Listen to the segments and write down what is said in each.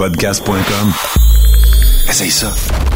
podcast.com. Essaye ça.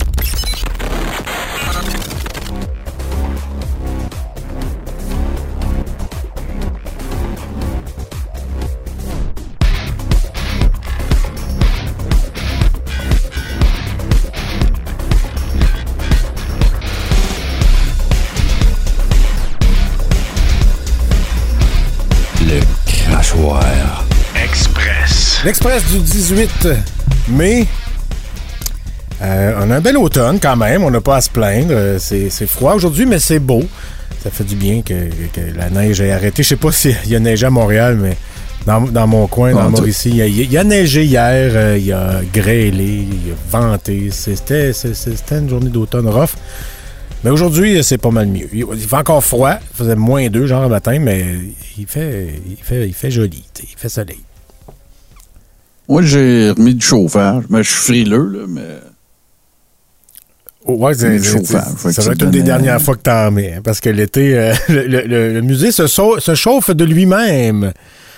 L'Express du 18 mai. On a un bel automne quand même. On n'a pas à se plaindre. C'est froid aujourd'hui, mais c'est beau. Ça fait du bien que la neige ait arrêté. Je sais pas s'il y a neigé à Montréal, mais dans mon coin, dans Mauricie, il y a neigé hier. Il y a grêlé, il y a venté. C'était une journée d'automne rough. Mais aujourd'hui, c'est pas mal mieux. Il fait encore froid. Il faisait -2 genre le matin, mais il fait joli. Il fait soleil. Moi, j'ai remis du chauffage. Mais je suis frileux, là, mais... Ouais, ça va être une des dernières fois que t'en mets. Hein, parce que l'été, le musée se chauffe de lui-même.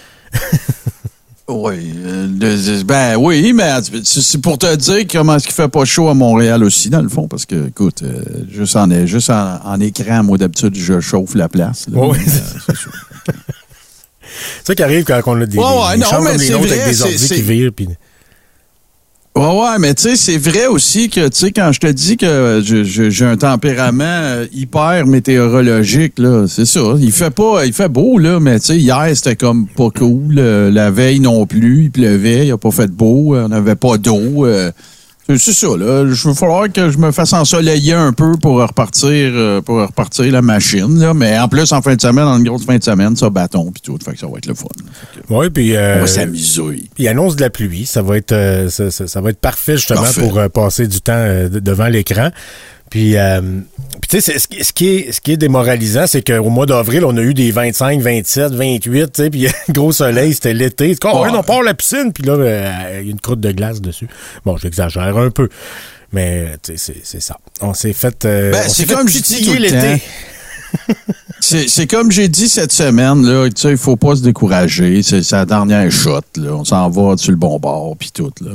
Oui. Oui, mais c'est pour te dire comment est-ce qu'il fait pas chaud à Montréal aussi, dans le fond. Parce que, écoute, juste en écran, moi, d'habitude, je chauffe la place. Là, oui, c'est sûr. C'est ça qui arrive quand on a des chambres comme les nôtres avec des ordi qui virent. Puis... Ouais, mais tu sais, c'est vrai aussi que, tu sais, quand je te dis que j'ai un tempérament hyper météorologique, là, c'est ça. Il fait beau, là, mais tu sais, hier, c'était comme pas cool. La veille non plus, il pleuvait, il a pas fait beau, on n'avait pas d'eau. C'est ça, là. Il va falloir que je me fasse ensoleiller un peu pour repartir la machine, là. Mais en plus, en fin de semaine, en une grosse fin de semaine, ça bâton puis tout. Fait que ça va être le fun. Oui, puis... on va s'amuser. Il annonce de la pluie. Ça va être parfait, justement, pour passer du temps devant l'écran. Puis tu sais, ce qui est démoralisant, c'est qu'au mois d'avril, on a eu des 25, 27, 28, tu sais, puis gros soleil, c'était l'été. On part à la piscine, puis là, il y a une croûte de glace dessus. Bon, j'exagère un peu, mais tu sais, c'est ça. On s'est fait c'est comme je dis tout l'été. C'est comme j'ai dit cette semaine, là, tu sais, il faut pas se décourager. C'est sa dernière shot, là. On s'en va sur le bon bord, puis tout, là.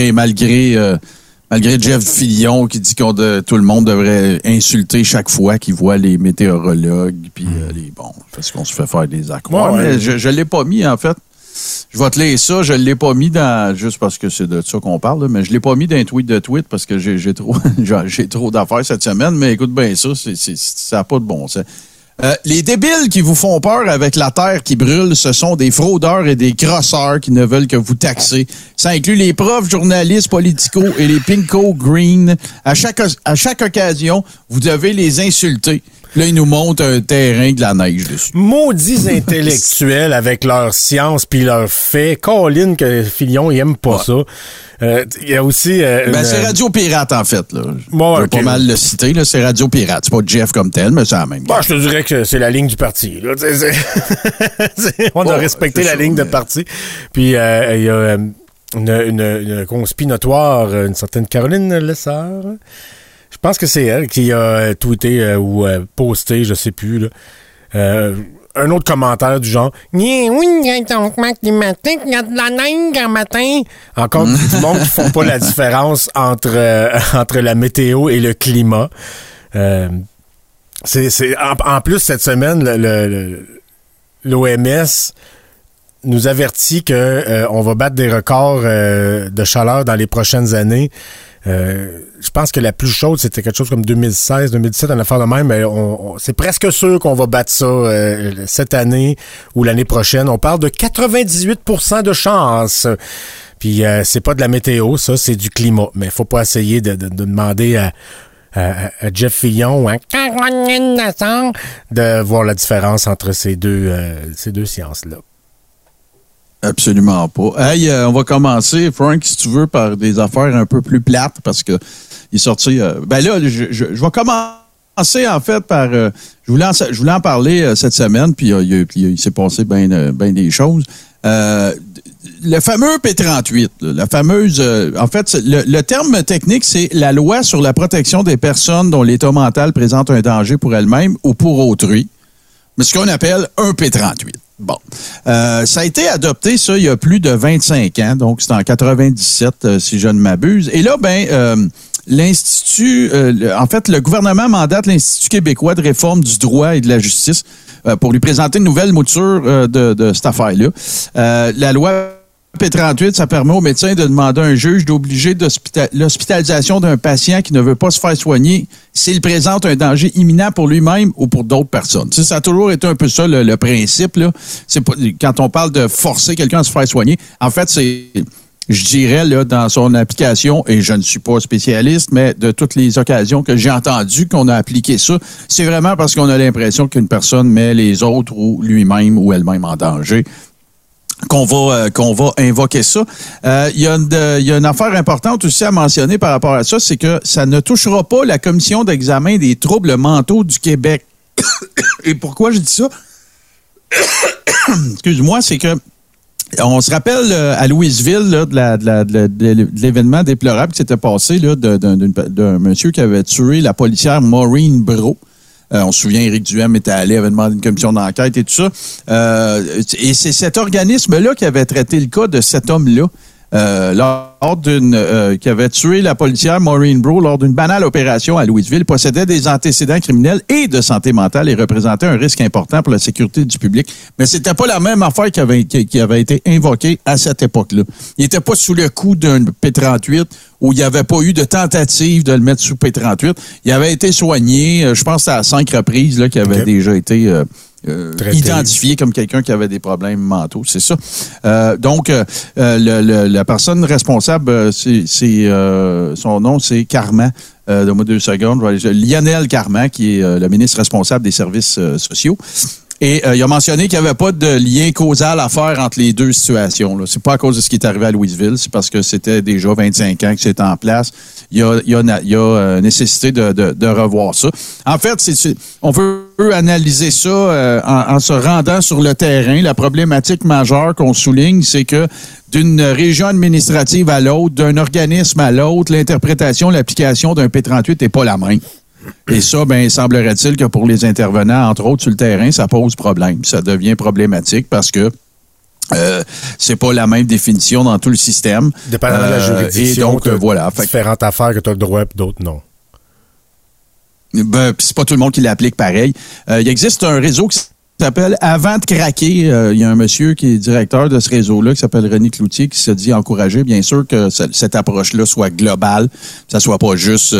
Malgré Jeff Fillion qui dit que tout le monde devrait insulter chaque fois qu'il voit les météorologues, puis parce qu'on se fait faire des accrocs. Ouais. Mais je l'ai pas mis, en fait. Je vais te lire ça. Je l'ai pas mis juste parce que c'est de ça qu'on parle, là, mais je l'ai pas mis dans un tweet de tweet parce que j'ai trop d'affaires cette semaine. Mais écoute bien ça, ça n'a pas de bon sens. Les débiles qui vous font peur avec la terre qui brûle, ce sont des fraudeurs et des crosseurs qui ne veulent que vous taxer. Ça inclut les profs, journalistes, politicos et les pinko green. À chaque occasion, vous devez les insulter. Là, ils nous montrent un terrain de la neige dessus. Maudits intellectuels avec leur science puis leurs faits. Colin que Fillon, il aime pas ça. Il y a aussi... c'est Radio Pirate, en fait. Là. Bon, je vais pas mal le citer. Là, c'est Radio Pirate. C'est pas Jeff comme tel, mais c'est la même. Je te dirais que c'est la ligne du parti. Là. On a respecté la ligne de parti. Puis il y a une conspi notoire, une certaine Caroline Lessard. Je pense que c'est elle qui a tweeté ou posté, je sais plus, là, un autre commentaire du genre « Oui, donc climatique, il y a de la neige un matin. » Encore du monde qui font pas la différence entre la météo et le climat. En plus, cette semaine, l'OMS nous avertit que on va battre des records de chaleur dans les prochaines années. Je pense que la plus chaude, c'était quelque chose comme 2016, 2017, une affaire de même, mais c'est presque sûr qu'on va battre ça cette année ou l'année prochaine. On parle de 98% de chance. Puis c'est pas de la météo, ça, c'est du climat. Mais faut pas essayer de demander à Jeff Fillon ou à Caroline Lessard de voir la différence entre ces deux sciences-là. Absolument pas. Hey, on va commencer, Frank, si tu veux, par des affaires un peu plus plates, parce que il est sorti... je vais commencer, en fait, par... je voulais en parler cette semaine, puis il s'est passé bien des choses. Le fameux P38, la fameuse... en fait, le terme technique, c'est la loi sur la protection des personnes dont l'état mental présente un danger pour elles-mêmes ou pour autrui. Mais ce qu'on appelle un P38. Bon. Ça a été adopté, ça, il y a plus de 25 ans. Donc, c'est en 97, si je ne m'abuse. Et là, l'Institut, en fait, le gouvernement mandate l'Institut québécois de réforme du droit et de la justice pour lui présenter une nouvelle mouture de cette affaire-là. La loi P38, ça permet aux médecins de demander à un juge d'obliger l'hospitalisation d'un patient qui ne veut pas se faire soigner s'il présente un danger imminent pour lui-même ou pour d'autres personnes. Tu sais, ça a toujours été un peu ça, le principe, là. C'est pas, quand on parle de forcer quelqu'un à se faire soigner, en fait, c'est... Je dirais, là, dans son application, et je ne suis pas spécialiste, mais de toutes les occasions que j'ai entendues qu'on a appliqué ça, c'est vraiment parce qu'on a l'impression qu'une personne met les autres ou lui-même ou elle-même en danger qu'on va invoquer ça. Il y a une affaire importante aussi à mentionner par rapport à ça, c'est que ça ne touchera pas la Commission d'examen des troubles mentaux du Québec. Et pourquoi je dis ça? Excuse-moi, c'est que on se rappelle à Louisville là, de l'événement déplorable qui s'était passé là, d'un monsieur qui avait tué la policière Maureen Brault. On se souvient, Éric Duhem était allé, avait demandé une commission d'enquête et tout ça. Et c'est cet organisme-là qui avait traité le cas de cet homme-là. Qui avait tué la policière Maureen Brault lors d'une banale opération à Louisville, possédait des antécédents criminels et de santé mentale et représentait un risque important pour la sécurité du public. Mais c'était pas la même affaire qui avait été invoquée à cette époque-là. Il n'était pas sous le coup d'un P38 où il n'y avait pas eu de tentative de le mettre sous P38. Il avait été soigné, je pense à 5 reprises, là, qui avait déjà été... identifié comme quelqu'un qui avait des problèmes mentaux, c'est ça. Donc, la personne responsable, son nom, c'est Carman. Donne-moi 2 secondes. Lionel Carman, qui est le ministre responsable des services sociaux. Et il a mentionné qu'il n'y avait pas de lien causal à faire entre les deux situations. Là. C'est pas à cause de ce qui est arrivé à Louisville, c'est parce que c'était déjà 25 ans que c'était en place. Il y a nécessité de revoir ça. En fait, on veut analyser ça en se rendant sur le terrain. La problématique majeure qu'on souligne, c'est que d'une région administrative à l'autre, d'un organisme à l'autre, l'interprétation, l'application d'un P38 n'est pas la même. Et ça, semblerait-il que pour les intervenants, entre autres sur le terrain, ça pose problème. Ça devient problématique parce que c'est pas la même définition dans tout le système. Dépendamment de la juridiction, et donc, voilà. Différentes affaires que tu as le droit et d'autres non. C'est pas tout le monde qui l'applique pareil. Il existe un réseau qui s'appelle Avant de craquer. Il y a un monsieur qui est directeur de ce réseau-là qui s'appelle René Cloutier qui se dit encourager, bien sûr, que cette approche-là soit globale, que ça soit pas juste,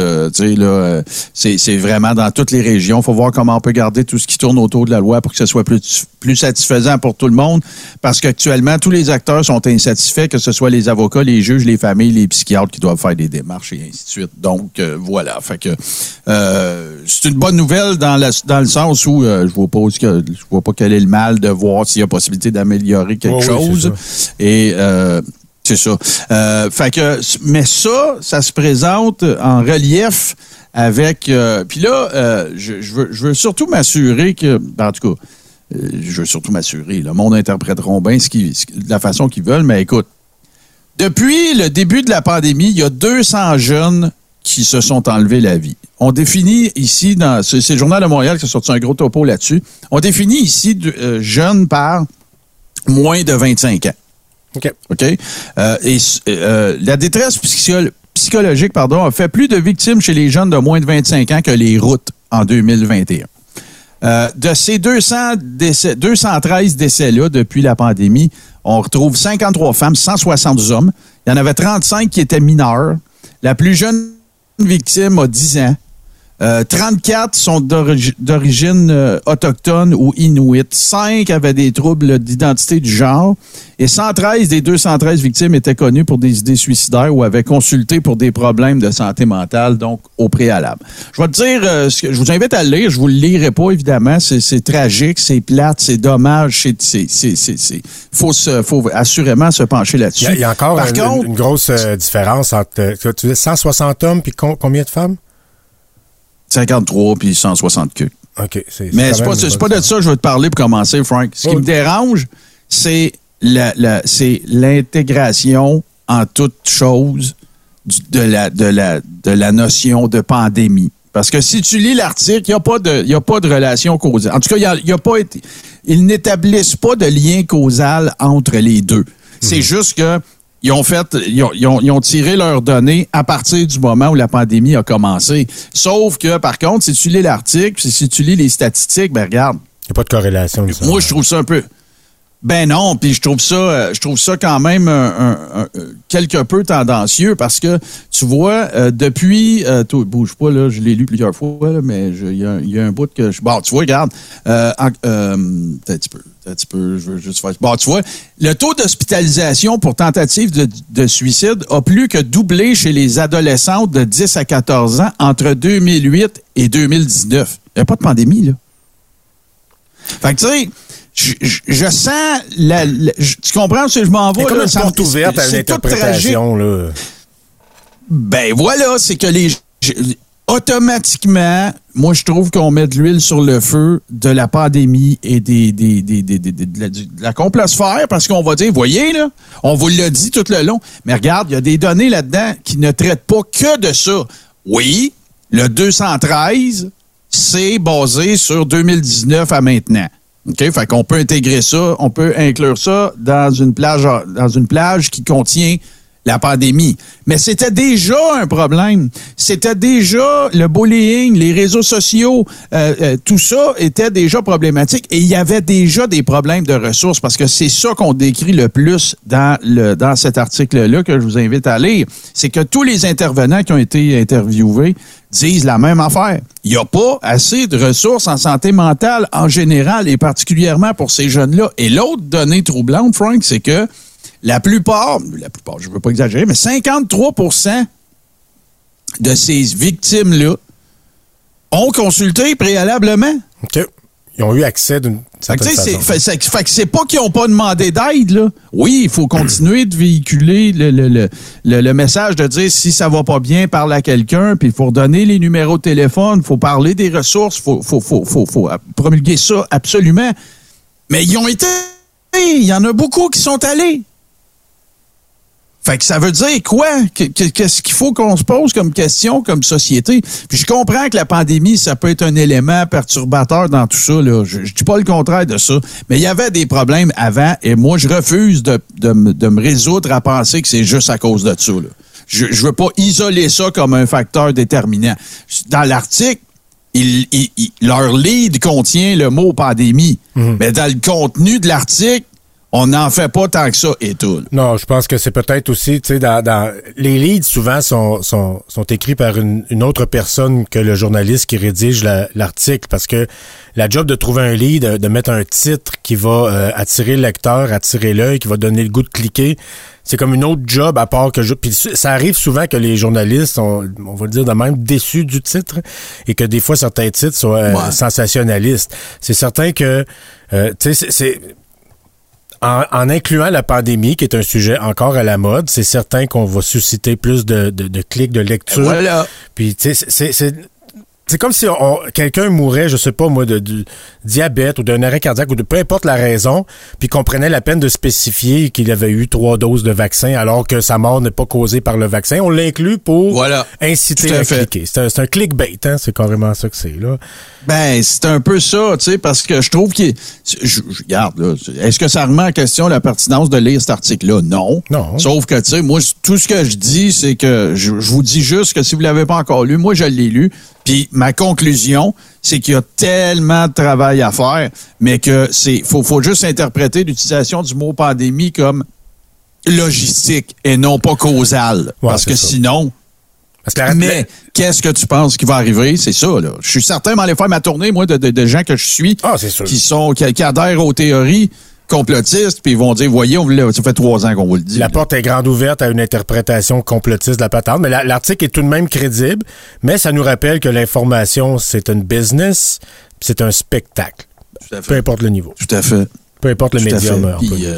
c'est vraiment dans toutes les régions. Il faut voir comment on peut garder tout ce qui tourne autour de la loi pour que ce soit plus satisfaisant pour tout le monde, parce qu'actuellement, tous les acteurs sont insatisfaits, que ce soit les avocats, les juges, les familles, les psychiatres qui doivent faire des démarches et ainsi de suite. Donc, voilà. Fait que c'est une bonne nouvelle dans le sens où je vois pas quel est le mal de voir s'il y a possibilité d'améliorer quelque chose. Et c'est ça. Mais ça se présente en relief avec... Puis là, je veux surtout m'assurer que... En tout cas, je veux surtout m'assurer. Le monde interpréteront bien de la façon qu'ils veulent, mais écoute, depuis le début de la pandémie, il y a 200 jeunes qui se sont enlevés la vie. On définit ici, c'est le Journal de Montréal qui a sorti un gros topo là-dessus, on définit ici jeunes par moins de 25 ans. OK? La détresse psychologique a fait plus de victimes chez les jeunes de moins de 25 ans que les routes en 2021. De ces 213 décès-là depuis la pandémie, on retrouve 53 femmes, 160 hommes. Il y en avait 35 qui étaient mineurs. La plus jeune victime a 10 ans. 34 sont d'origine autochtone ou inuit. 5 avaient des troubles d'identité du genre. Et 113 des 213 victimes étaient connues pour des idées suicidaires ou avaient consulté pour des problèmes de santé mentale, donc au préalable. Je vais te dire, je vous invite à le lire. Je vous le lirai pas, évidemment. C'est tragique, c'est plate, c'est dommage. Faut assurément se pencher là-dessus. Il y a encore une grosse différence entre, tu dis 160 hommes puis combien de femmes? 53 puis 160 queues. OK. Mais c'est pas de ça que je veux te parler pour commencer, Frank. Ce qui me dérange, c'est l'intégration en toute chose de la notion de pandémie. Parce que si tu lis l'article, il n'y a pas de relation causale. En tout cas, il ils n'établissent pas de lien causal entre les deux. C'est juste que ils ont tiré leurs données à partir du moment où la pandémie a commencé. Sauf que, par contre, si tu lis l'article, si tu lis les statistiques, ben regarde. Il n'y a pas de corrélation. Ça. Moi, je trouve ça un peu... Ben non, puis je trouve ça quand même quelque peu tendancieux parce que, tu vois, depuis... toi, bouge pas, là, je l'ai lu plusieurs fois, là, mais il y a un bout que... Bon, tu vois, regarde, un petit peu, je veux juste faire... Bon, tu vois, le taux d'hospitalisation pour tentative de suicide a plus que doublé chez les adolescentes de 10 à 14 ans entre 2008 et 2019. Il n'y a pas de pandémie, là. Fait que, tu sais... Je sens... tu comprends où je m'en vais? C'est comme une porte ouverte à une interprétation. Là. Ben voilà, c'est que automatiquement, moi, je trouve qu'on met de l'huile sur le feu de la pandémie et de la complosphère parce qu'on va dire, voyez, là, on vous l'a dit tout le long, mais regarde, il y a des données là-dedans qui ne traitent pas que de ça. Oui, le 213, c'est basé sur 2019 à maintenant. OK? Fait qu'on peut intégrer ça, on peut inclure ça dans une plage qui contient la pandémie. Mais c'était déjà un problème. C'était déjà le bullying, les réseaux sociaux, tout ça était déjà problématique et il y avait déjà des problèmes de ressources parce que c'est ça qu'on décrit le plus dans cet article-là que je vous invite à lire. C'est que tous les intervenants qui ont été interviewés disent la même affaire. Il n'y a pas assez de ressources en santé mentale en général et particulièrement pour ces jeunes-là. Et l'autre donnée troublante, Frank, c'est que la plupart, je ne veux pas exagérer, mais 53% de ces victimes-là ont consulté préalablement. OK. Ils ont eu accès d'une certaine façon. Fait que c'est pas qu'ils n'ont pas demandé d'aide, là. Oui, il faut continuer de véhiculer le message de dire si ça va pas bien, parle à quelqu'un, puis il faut redonner les numéros de téléphone, il faut parler des ressources, faut promulguer ça absolument. Mais ils ont été... Il y en a beaucoup qui sont allés. Fait que ça veut dire quoi? Qu'est-ce qu'il faut qu'on se pose comme question, comme société? Puis je comprends que la pandémie, ça peut être un élément perturbateur dans tout ça, là. Je dis pas le contraire de ça. Mais il y avait des problèmes avant et moi, je refuse de me résoudre à penser que c'est juste à cause de ça, là. Je veux pas isoler ça comme un facteur déterminant. Dans l'article, leur lead contient le mot pandémie. Mais dans le contenu de l'article, on n'en fait pas tant que ça et tout. Non, je pense que c'est peut-être aussi, tu sais, dans les leads souvent sont écrits par une autre personne que le journaliste qui rédige l'article, parce que la job de trouver un lead, de mettre un titre qui va attirer le lecteur, attirer l'œil, qui va donner le goût de cliquer, c'est comme une autre job à part que puis ça arrive souvent que les journalistes sont, on va le dire de même, déçus du titre et que des fois certains titres soient sensationnalistes. C'est certain que, tu sais, c'est en incluant la pandémie, qui est un sujet encore à la mode, c'est certain qu'on va susciter plus de clics, de lecture. Voilà. Puis, tu sais, c'est comme si quelqu'un mourait, je sais pas moi, du diabète ou d'un arrêt cardiaque ou de peu importe la raison, puis qu'on prenait la peine de spécifier qu'il avait eu 3 doses de vaccin alors que sa mort n'est pas causée par le vaccin. On l'inclut pour inciter à cliquer. C'est un clickbait, hein? C'est carrément ça que c'est, là. Ben, c'est un peu ça, tu sais, parce que je trouve regarde, là, est-ce que ça remet en question la pertinence de lire cet article-là? Non. Non. Sauf que, tu sais, moi, tout ce que je dis, c'est que je vous dis juste que si vous l'avez pas encore lu, moi, je l'ai lu. Puis ma conclusion, c'est qu'il y a tellement de travail à faire, mais que faut juste interpréter l'utilisation du mot pandémie comme logistique et non pas causale. Ouais, parce que ça. Sinon... Mais qu'est-ce que tu penses qui va arriver? C'est ça, là. Je suis certain d'aller faire ma tournée, moi, de gens que je suis, qui adhèrent aux théories complotistes, puis ils vont dire, voyez, ça fait 3 ans qu'on vous le dit. La porte est grande ouverte à une interprétation complotiste de la patente, mais l'article est tout de même crédible, mais ça nous rappelle que l'information, c'est une business, c'est un spectacle. Tout à fait. Peu importe le niveau. Tout à fait. Peu importe le médium.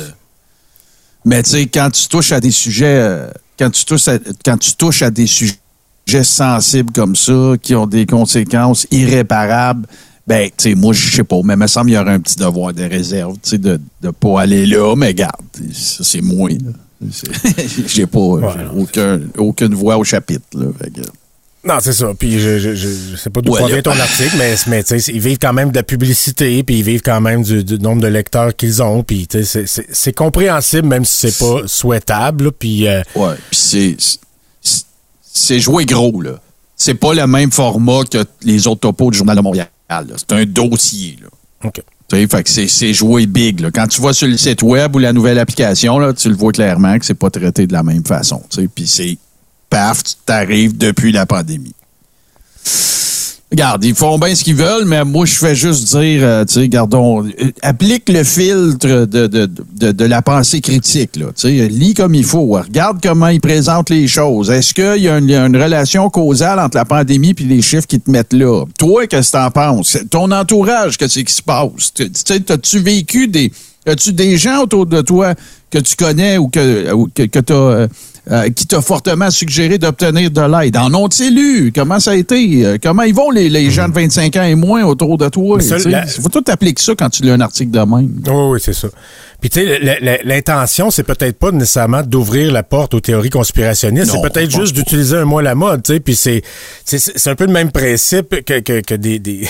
Mais tu sais, quand tu touches à des sujets... Quand tu touches à des sujets sensibles comme ça, qui ont des conséquences irréparables, ben, tu sais, moi, je sais pas, mais il me semble qu'il y aurait un petit devoir de réserve, tu sais, de pas aller là, mais garde, ça, c'est moi, là. J'ai pas aucune voix au chapitre, là. Non, c'est ça. Puis je sais pas d'où provient ton article, mais tu sais, ils vivent quand même de la publicité, puis ils vivent quand même du nombre de lecteurs qu'ils ont, puis tu sais, c'est compréhensible, même si c'est pas souhaitable, là, puis... Ouais, puis c'est joué gros, là. C'est pas le même format que les autres topos du Journal de Montréal, là. C'est un dossier, là. OK. Fait que c'est joué big, là. Quand tu vas sur le site web ou la nouvelle application, là, tu le vois clairement que c'est pas traité de la même façon, tu sais, puis c'est... Paf, tu t'arrives depuis la pandémie. Regarde, ils font bien ce qu'ils veulent, mais moi, je fais juste dire, tu sais, gardons, applique le filtre de la pensée critique, là. Tu sais, lis comme il faut. Regarde comment ils présentent les choses. Est-ce qu'il y a une relation causale entre la pandémie et les chiffres qu'ils te mettent là? Toi, qu'est-ce que t'en penses? Ton entourage, qu'est-ce qui se passe? Tu sais, as-tu vécu as-tu des gens autour de toi que tu connais ou que t'as... qui t'a fortement suggéré d'obtenir de l'aide. En ont-ils lu? Comment ça a été? Comment ils vont les gens de 25 ans et moins autour de toi? Il faut tout appliquer ça quand tu lis un article de même. Oui, c'est ça. Puis tu sais, l'intention, c'est peut-être pas nécessairement d'ouvrir la porte aux théories conspirationnistes, c'est peut-être juste d'utiliser un mot à la mode, tu sais, puis c'est un peu le même principe que des...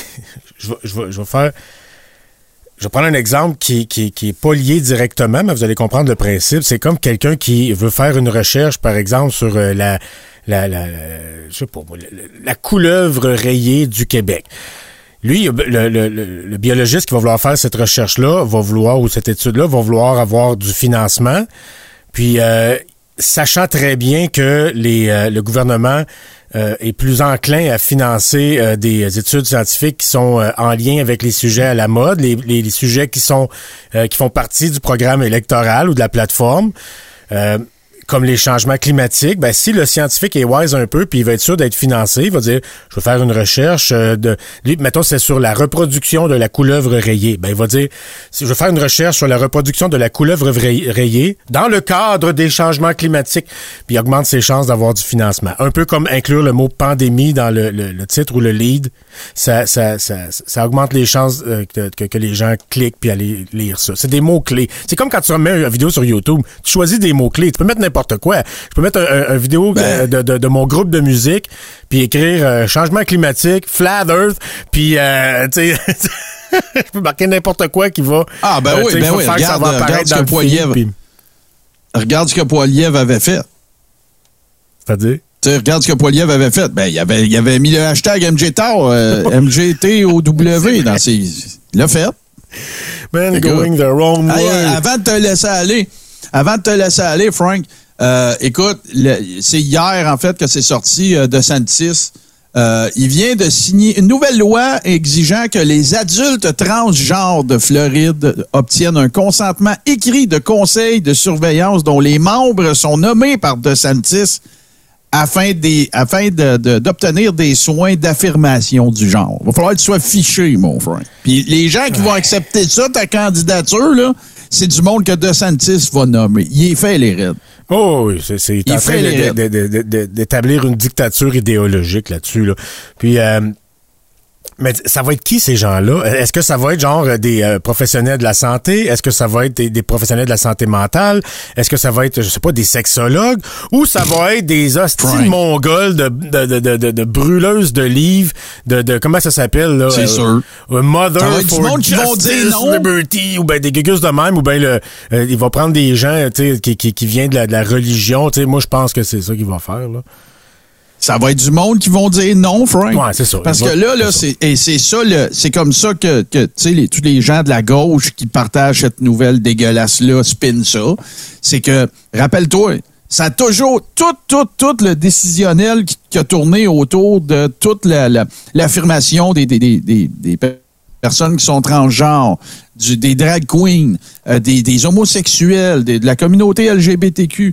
Je vais prendre un exemple qui est pas lié directement, mais vous allez comprendre le principe. C'est comme quelqu'un qui veut faire une recherche, par exemple, sur je sais pas, la couleuvre rayée du Québec. Lui, le biologiste qui va vouloir faire cette recherche-là, ou cette étude-là, va vouloir avoir du financement. Puis, sachant très bien que le gouvernement est plus enclin à financer des études scientifiques qui sont en lien avec les sujets à la mode, les sujets qui font partie du programme électoral ou de la plateforme, comme les changements climatiques, ben si le scientifique est wise un peu, puis il va être sûr d'être financé, il va dire, je vais faire une recherche mettons, c'est sur la reproduction de la couleuvre rayée. Ben il va dire, si je vais faire une recherche sur la reproduction de la couleuvre rayée dans le cadre des changements climatiques, puis il augmente ses chances d'avoir du financement. Un peu comme inclure le mot pandémie dans le titre ou le lead, ça augmente les chances que les gens cliquent puis aller lire ça. C'est des mots-clés. C'est comme quand tu remets une vidéo sur YouTube, tu choisis des mots-clés. Tu peux mettre n'importe quoi. Je peux mettre un vidéo de mon groupe de musique, puis écrire changement climatique, flat earth, puis tu sais, je peux marquer n'importe quoi qui va. Ah ben oui, ben oui. Regarde ce que Poilievre. Regarde ce que Poilievre avait fait. C'est-à-dire? Tu sais, regarde ce que Poilievre avait fait. Ben, il avait mis le hashtag MGTOW, MGTOW dans ses. Il l'a fait. Man, going the wrong way. Avant de te laisser aller, Frank, écoute, c'est hier, en fait, que c'est sorti DeSantis. Il vient de signer une nouvelle loi exigeant que les adultes transgenres de Floride obtiennent un consentement écrit de conseil de surveillance dont les membres sont nommés par DeSantis afin d'obtenir des soins d'affirmation du genre. Il va falloir que tu sois fiché, mon Frank. Puis les gens qui vont accepter ça, ta candidature, là, c'est du monde que DeSantis va nommer. Il est fait les raids. Oh oui, c'est en train d'établir une dictature idéologique là-dessus. Là. Puis, mais ça va être qui ces gens-là? Est-ce que ça va être genre des professionnels de la santé? Est-ce que ça va être des professionnels de la santé mentale? Est-ce que ça va être, je sais pas, des sexologues? Ou ça va être des hostiles mongols de brûleuses de livres, de comment ça s'appelle là? C'est sûr. Mother for du monde qui vont dire non. Liberty, ou ben des gugus de même, ou ben il va prendre des gens qui viennent de la religion. Moi, je pense que c'est ça qu'il va faire là. Ça va être du monde qui vont dire non, Frank. Ouais, c'est ça. Parce que là, c'est comme ça que tu sais, tous les gens de la gauche qui partagent cette nouvelle dégueulasse-là spin ça. C'est que, rappelle-toi, ça a toujours, tout le décisionnel qui a tourné autour de toute l'affirmation des personnes qui sont transgenres, des drag queens, des homosexuels, de la communauté LGBTQ.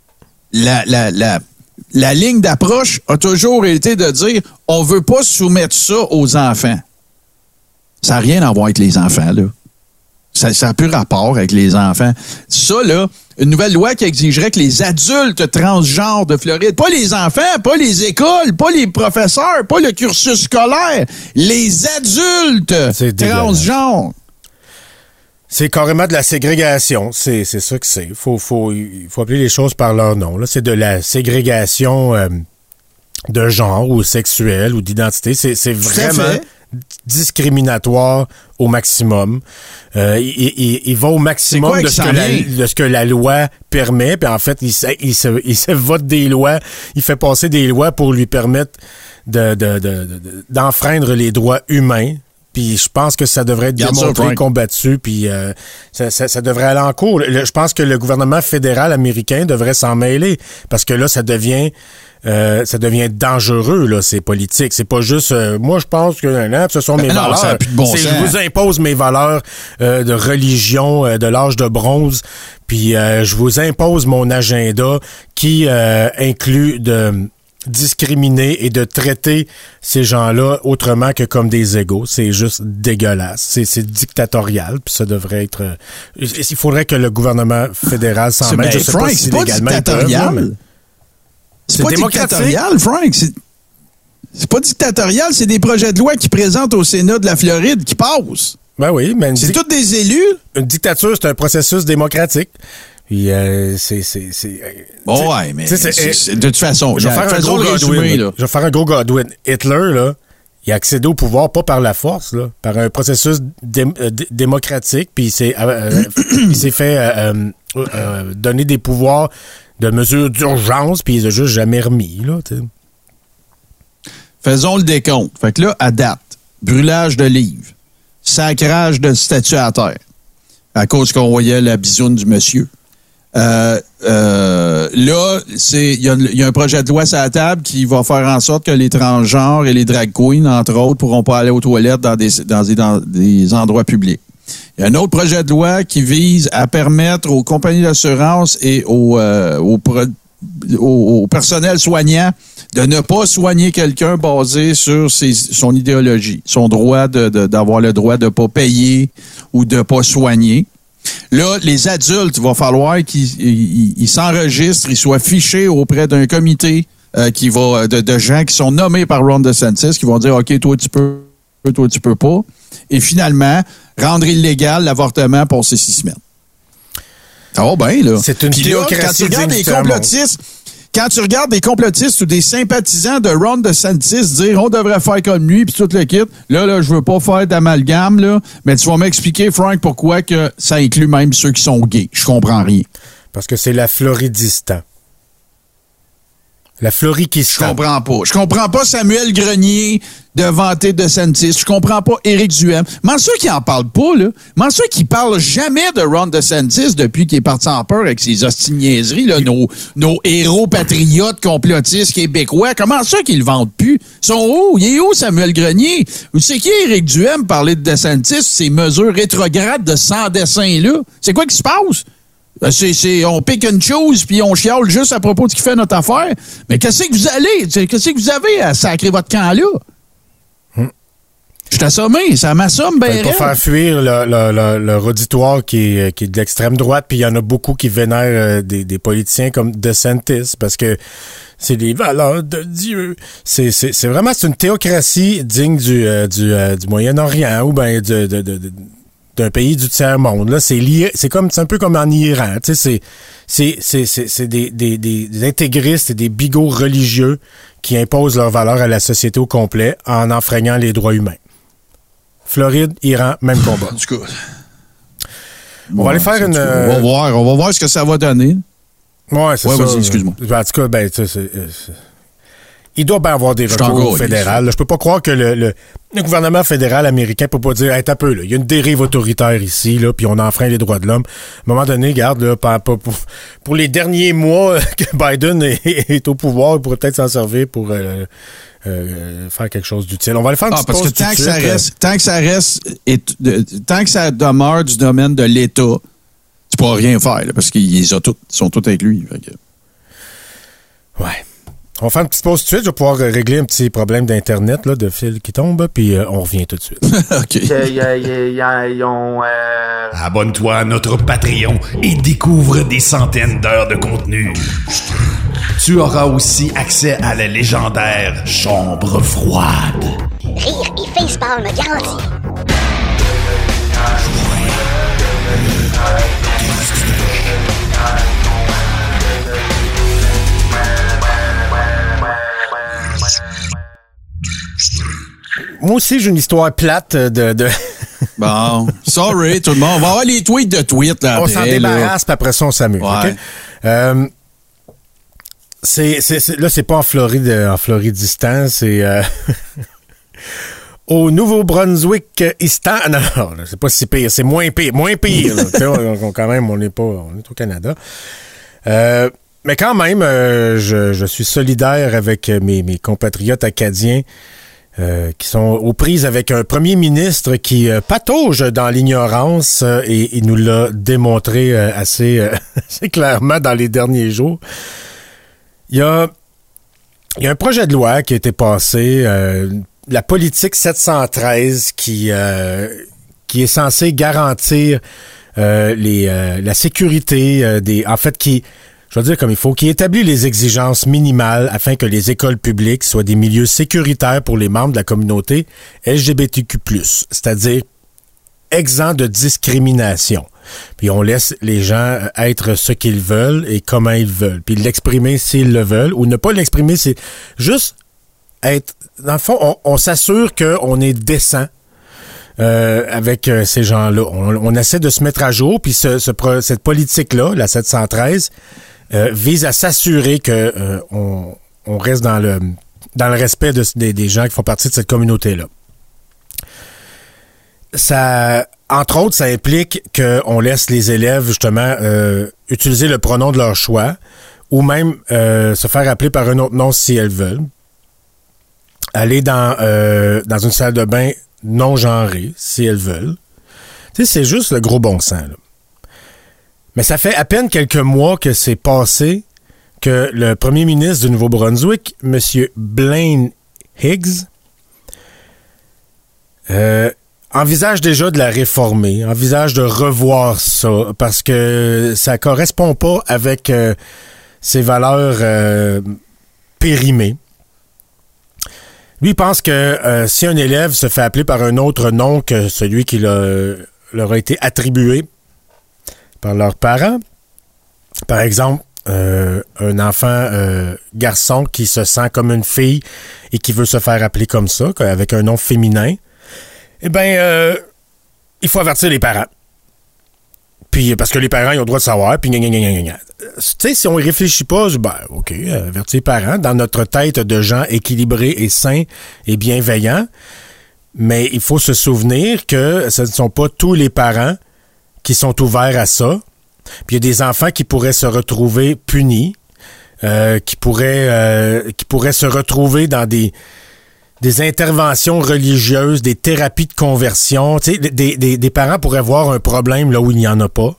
La ligne d'approche a toujours été de dire on veut pas soumettre ça aux enfants. Ça n'a rien à voir avec les enfants, là. Ça n'a plus rapport avec les enfants. Ça, là, une nouvelle loi qui exigerait que les adultes transgenres de Floride, pas les enfants, pas les écoles, pas les professeurs, pas le cursus scolaire, les adultes transgenres. C'est carrément de la ségrégation. C'est ça que c'est. Il faut appeler les choses par leur nom. Là, c'est de la ségrégation de genre ou sexuel ou d'identité. C'est vraiment discriminatoire au maximum. Il va au maximum de ce que la loi permet, puis en fait, il se vote des lois, il fait passer des lois pour lui permettre d'enfreindre les droits humains. Puis je pense que ça devrait être démontré, combattu, puis ça devrait aller en cours. Je pense que le gouvernement fédéral américain devrait s'en mêler, parce que là, ça devient dangereux, là, ces politiques. C'est pas juste moi je pense que ce sont mes valeurs. Ça a plus de bon sens. Je vous impose mes valeurs de religion de l'âge de bronze, puis je vous impose mon agenda qui inclut de discriminer et de traiter ces gens-là autrement que comme des égaux. C'est juste dégueulasse. C'est dictatorial, puis ça devrait être... il faudrait que le gouvernement fédéral s'en mêle. Je sais pas si légalement dictatorial. C'est pas dictatorial, Frank. C'est pas dictatorial, c'est des projets de loi qui présentent au Sénat de la Floride qui passent. Ben oui, mais... C'est tous des élus. Une dictature, c'est un processus démocratique. Puis bon, ouais, mais de toute façon, je vais faire un gros Godwin. Je vais faire un gros Godwin. Hitler, là, il a accédé au pouvoir pas par la force, là, par un processus démocratique, puis il s'est fait donner des pouvoirs de mesures d'urgence, puis il les a juste jamais remis, là, t'sais. Faisons le décompte. Fait que là, à date, brûlage de livres, sacrage de statues à terre, à cause qu'on voyait la bisoune du monsieur. Là, il y a un projet de loi sur la table qui va faire en sorte que les transgenres et les drag queens, entre autres, pourront pas aller aux toilettes dans des endroits publics. Il y a un autre projet de loi qui vise à permettre aux compagnies d'assurance et au personnel soignant de ne pas soigner quelqu'un basé sur son idéologie, son droit d'avoir le droit de pas payer ou de pas soigner. Là, les adultes, il va falloir qu'ils s'enregistrent, ils soient fichés auprès d'un comité de gens qui sont nommés par Ron DeSantis, qui vont dire, OK, toi, tu peux pas. Et finalement, rendre illégal l'avortement pour ces 6 semaines. Ça va bien, là. C'est une théocratie. Quand tu regardes des complotistes ou des sympathisants de Ron DeSantis dire on devrait faire comme lui puis tout le kit, là, je veux pas faire d'amalgame, là, mais tu vas m'expliquer, Frank, pourquoi que ça inclut même ceux qui sont gays. Je comprends rien. Parce que c'est la Floridistan. La Florikistan. Je comprends pas Samuel Grenier de vanter DeSantis. Je comprends pas Éric Duhem. M'en sûr qu'il en parle pas, là. M'en sûr qu'il parle jamais de Ron DeSantis depuis qu'il est parti en peur avec ses hostiniaiseries, là, nos héros patriotes complotistes québécois. Comment ça qu'ils le vendent plus? Ils sont où? Il est où Samuel Grenier? Où c'est qui Éric Duhem parler de DeSantis, ces mesures rétrogrades de sans-dessin-là? C'est quoi qui se passe? On pick and choose puis on chiale juste à propos de ce qui fait notre affaire. Mais qu'est-ce que vous avez à sacrer votre camp là? Je suis assommé, ça m'assomme bien. Pour faire fuir le auditoire qui est de l'extrême droite, puis il y en a beaucoup qui vénèrent des politiciens comme DeSantis parce que c'est les valeurs de Dieu. C'est vraiment une théocratie digne du Moyen-Orient ou bien d'un pays du tiers-monde. Là, c'est un peu comme en Iran. Tu sais, c'est des intégristes et des bigots religieux qui imposent leurs valeurs à la société au complet en enfreignant les droits humains. Floride, Iran, même combat. En tout cas. On va aller faire une... On va voir ce que ça va donner. Ouais, c'est ça. Vas-y, excuse-moi. En tout cas, il doit bien avoir des recours fédéraux. Je peux pas croire que le gouvernement fédéral américain peut pas dire, hey, t'as peu, là, il y a une dérive autoritaire ici, là, puis on enfreint les droits de l'homme. À un moment donné, regarde, là, pour les derniers mois que Biden est au pouvoir, il pourrait peut-être s'en servir pour faire quelque chose d'utile. On va aller faire une petite pause parce que tant que ça demeure du domaine de l'État, tu pourras rien faire, là, parce qu'ils sont tous avec lui. Fait que... Ouais. On va faire une petite pause tout de suite. Je vais pouvoir régler un petit problème d'Internet, là, de fil qui tombe, puis on revient tout de suite. OK. Abonne-toi à notre Patreon et découvre des centaines d'heures de contenu. Tu auras aussi accès à la légendaire Chambre froide. Rire et facepalm garanti. moi aussi, j'ai une histoire plate de... Bon, sorry tout le monde. On va avoir les tweets de tweets. Là, on après, s'en débarrasse, puis après ça, on s'amuse. Ouais. OK? Là, c'est pas en Floridistan, c'est au Nouveau-Brunswick, non, c'est pas si pire, c'est moins pire. Là. Quand même, on est au Canada. Mais quand même, je suis solidaire avec mes compatriotes acadiens qui sont aux prises avec un premier ministre qui patauge dans l'ignorance et il nous l'a démontré assez clairement dans les derniers jours. Il y a un projet de loi qui a été passé, la politique 713, qui est censée garantir la sécurité je veux dire comme il faut, qui établit les exigences minimales afin que les écoles publiques soient des milieux sécuritaires pour les membres de la communauté LGBTQ+, c'est-à-dire exempts de discrimination. Puis on laisse les gens être ce qu'ils veulent et comment ils veulent. Puis l'exprimer s'ils le veulent ou ne pas l'exprimer, c'est juste être... Dans le fond, on s'assure qu'on est décent avec ces gens-là. On essaie de se mettre à jour, puis cette politique-là, la 713, vise à s'assurer que on reste dans le respect des gens qui font partie de cette communauté-là. Ça, entre autres, ça implique qu'on laisse les élèves, justement, utiliser le pronom de leur choix ou même se faire appeler par un autre nom si elles veulent. Aller dans une salle de bain non genrée, si elles veulent. Tu sais, c'est juste le gros bon sens, là. Mais ça fait à peine quelques mois que c'est passé que le premier ministre du Nouveau-Brunswick, M. Blaine Higgs, envisage déjà de la réformer, envisage de revoir ça, parce que ça correspond pas avec ses valeurs périmées. Lui pense que si un élève se fait appeler par un autre nom que celui qui leur a été attribué par leurs parents, par exemple, un enfant garçon qui se sent comme une fille et qui veut se faire appeler comme ça, avec un nom féminin, eh bien, il faut avertir les parents. Puis, parce que les parents, ils ont le droit de savoir, puis tu sais, si on y réfléchit pas, OK, avertir les parents, dans notre tête de gens équilibrés et sains et bienveillants, mais il faut se souvenir que ce ne sont pas tous les parents qui sont ouverts à ça. Puis il y a des enfants qui pourraient se retrouver punis, qui pourraient se retrouver dans des interventions religieuses, des thérapies de conversion. Tu sais, des parents pourraient voir un problème là où il n'y en a pas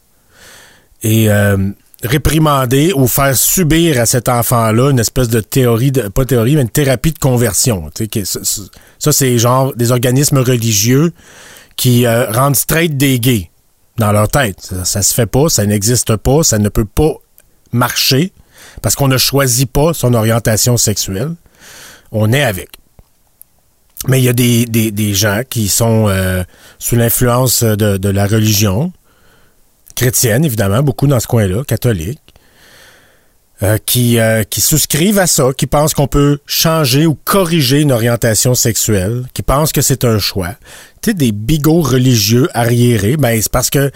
et réprimander ou faire subir à cet enfant-là une espèce de mais une thérapie de conversion. Tu sais, ça, c'est genre des organismes religieux qui rendent straight des gays dans leur tête. Ça se fait pas, ça n'existe pas, ça ne peut pas marcher parce qu'on ne choisit pas son orientation sexuelle. On est avec. Mais il y a des gens qui sont sous l'influence de la religion chrétienne, évidemment, beaucoup dans ce coin-là, catholique, qui souscrivent à ça, qui pensent qu'on peut changer ou corriger une orientation sexuelle, qui pensent que c'est un choix. Tu sais, des bigots religieux arriérés, ben c'est parce que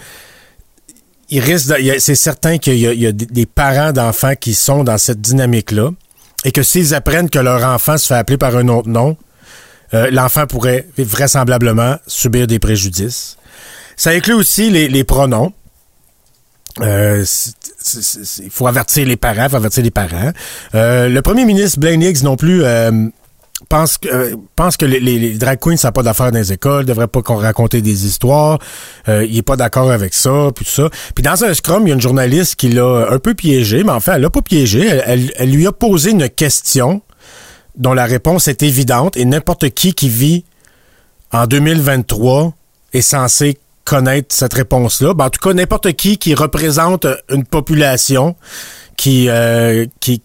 c'est certain qu'il y a des parents d'enfants qui sont dans cette dynamique-là et que s'ils apprennent que leur enfant se fait appeler par un autre nom, l'enfant pourrait vraisemblablement subir des préjudices. Ça inclut aussi les pronoms. Il faut avertir les parents, le premier ministre Blaine Higgs non plus pense que les drag queens ça n'a pas d'affaires dans les écoles, devraient pas qu'on raconter des histoires. Il est pas d'accord avec ça, puis tout ça. Puis dans un scrum, il y a une journaliste qui l'a un peu piégé, mais enfin, elle l'a pas piégé. Elle lui a posé une question dont la réponse est évidente et n'importe qui vit en 2023 est censé connaître cette réponse-là. Ben, en tout cas, n'importe qui représente une population qui a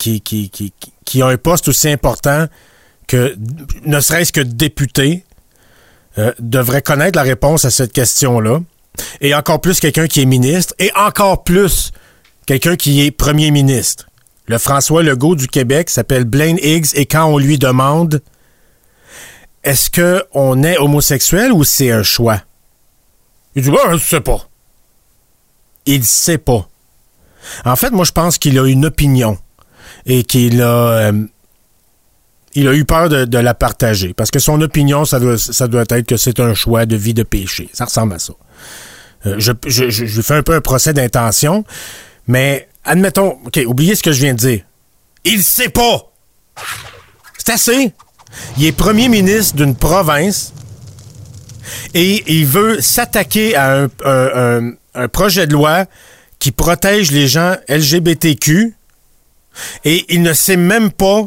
un poste aussi important que, ne serait-ce que député, devrait connaître la réponse à cette question-là. Et encore plus quelqu'un qui est ministre, et encore plus quelqu'un qui est premier ministre. Le François Legault du Québec s'appelle Blaine Higgs, et quand on lui demande est-ce qu'on est homosexuel ou c'est un choix? Il dit, je sais pas. Il sait pas. En fait, moi, je pense qu'il a une opinion et qu'il a... il a eu peur de la partager. Parce que son opinion, ça doit être que c'est un choix de vie de péché. Ça ressemble à ça. Je lui fais un peu un procès d'intention, mais admettons... OK, oubliez ce que je viens de dire. Il sait pas! C'est assez! Il est premier ministre d'une province et il veut s'attaquer à un projet de loi qui protège les gens LGBTQ et il ne sait même pas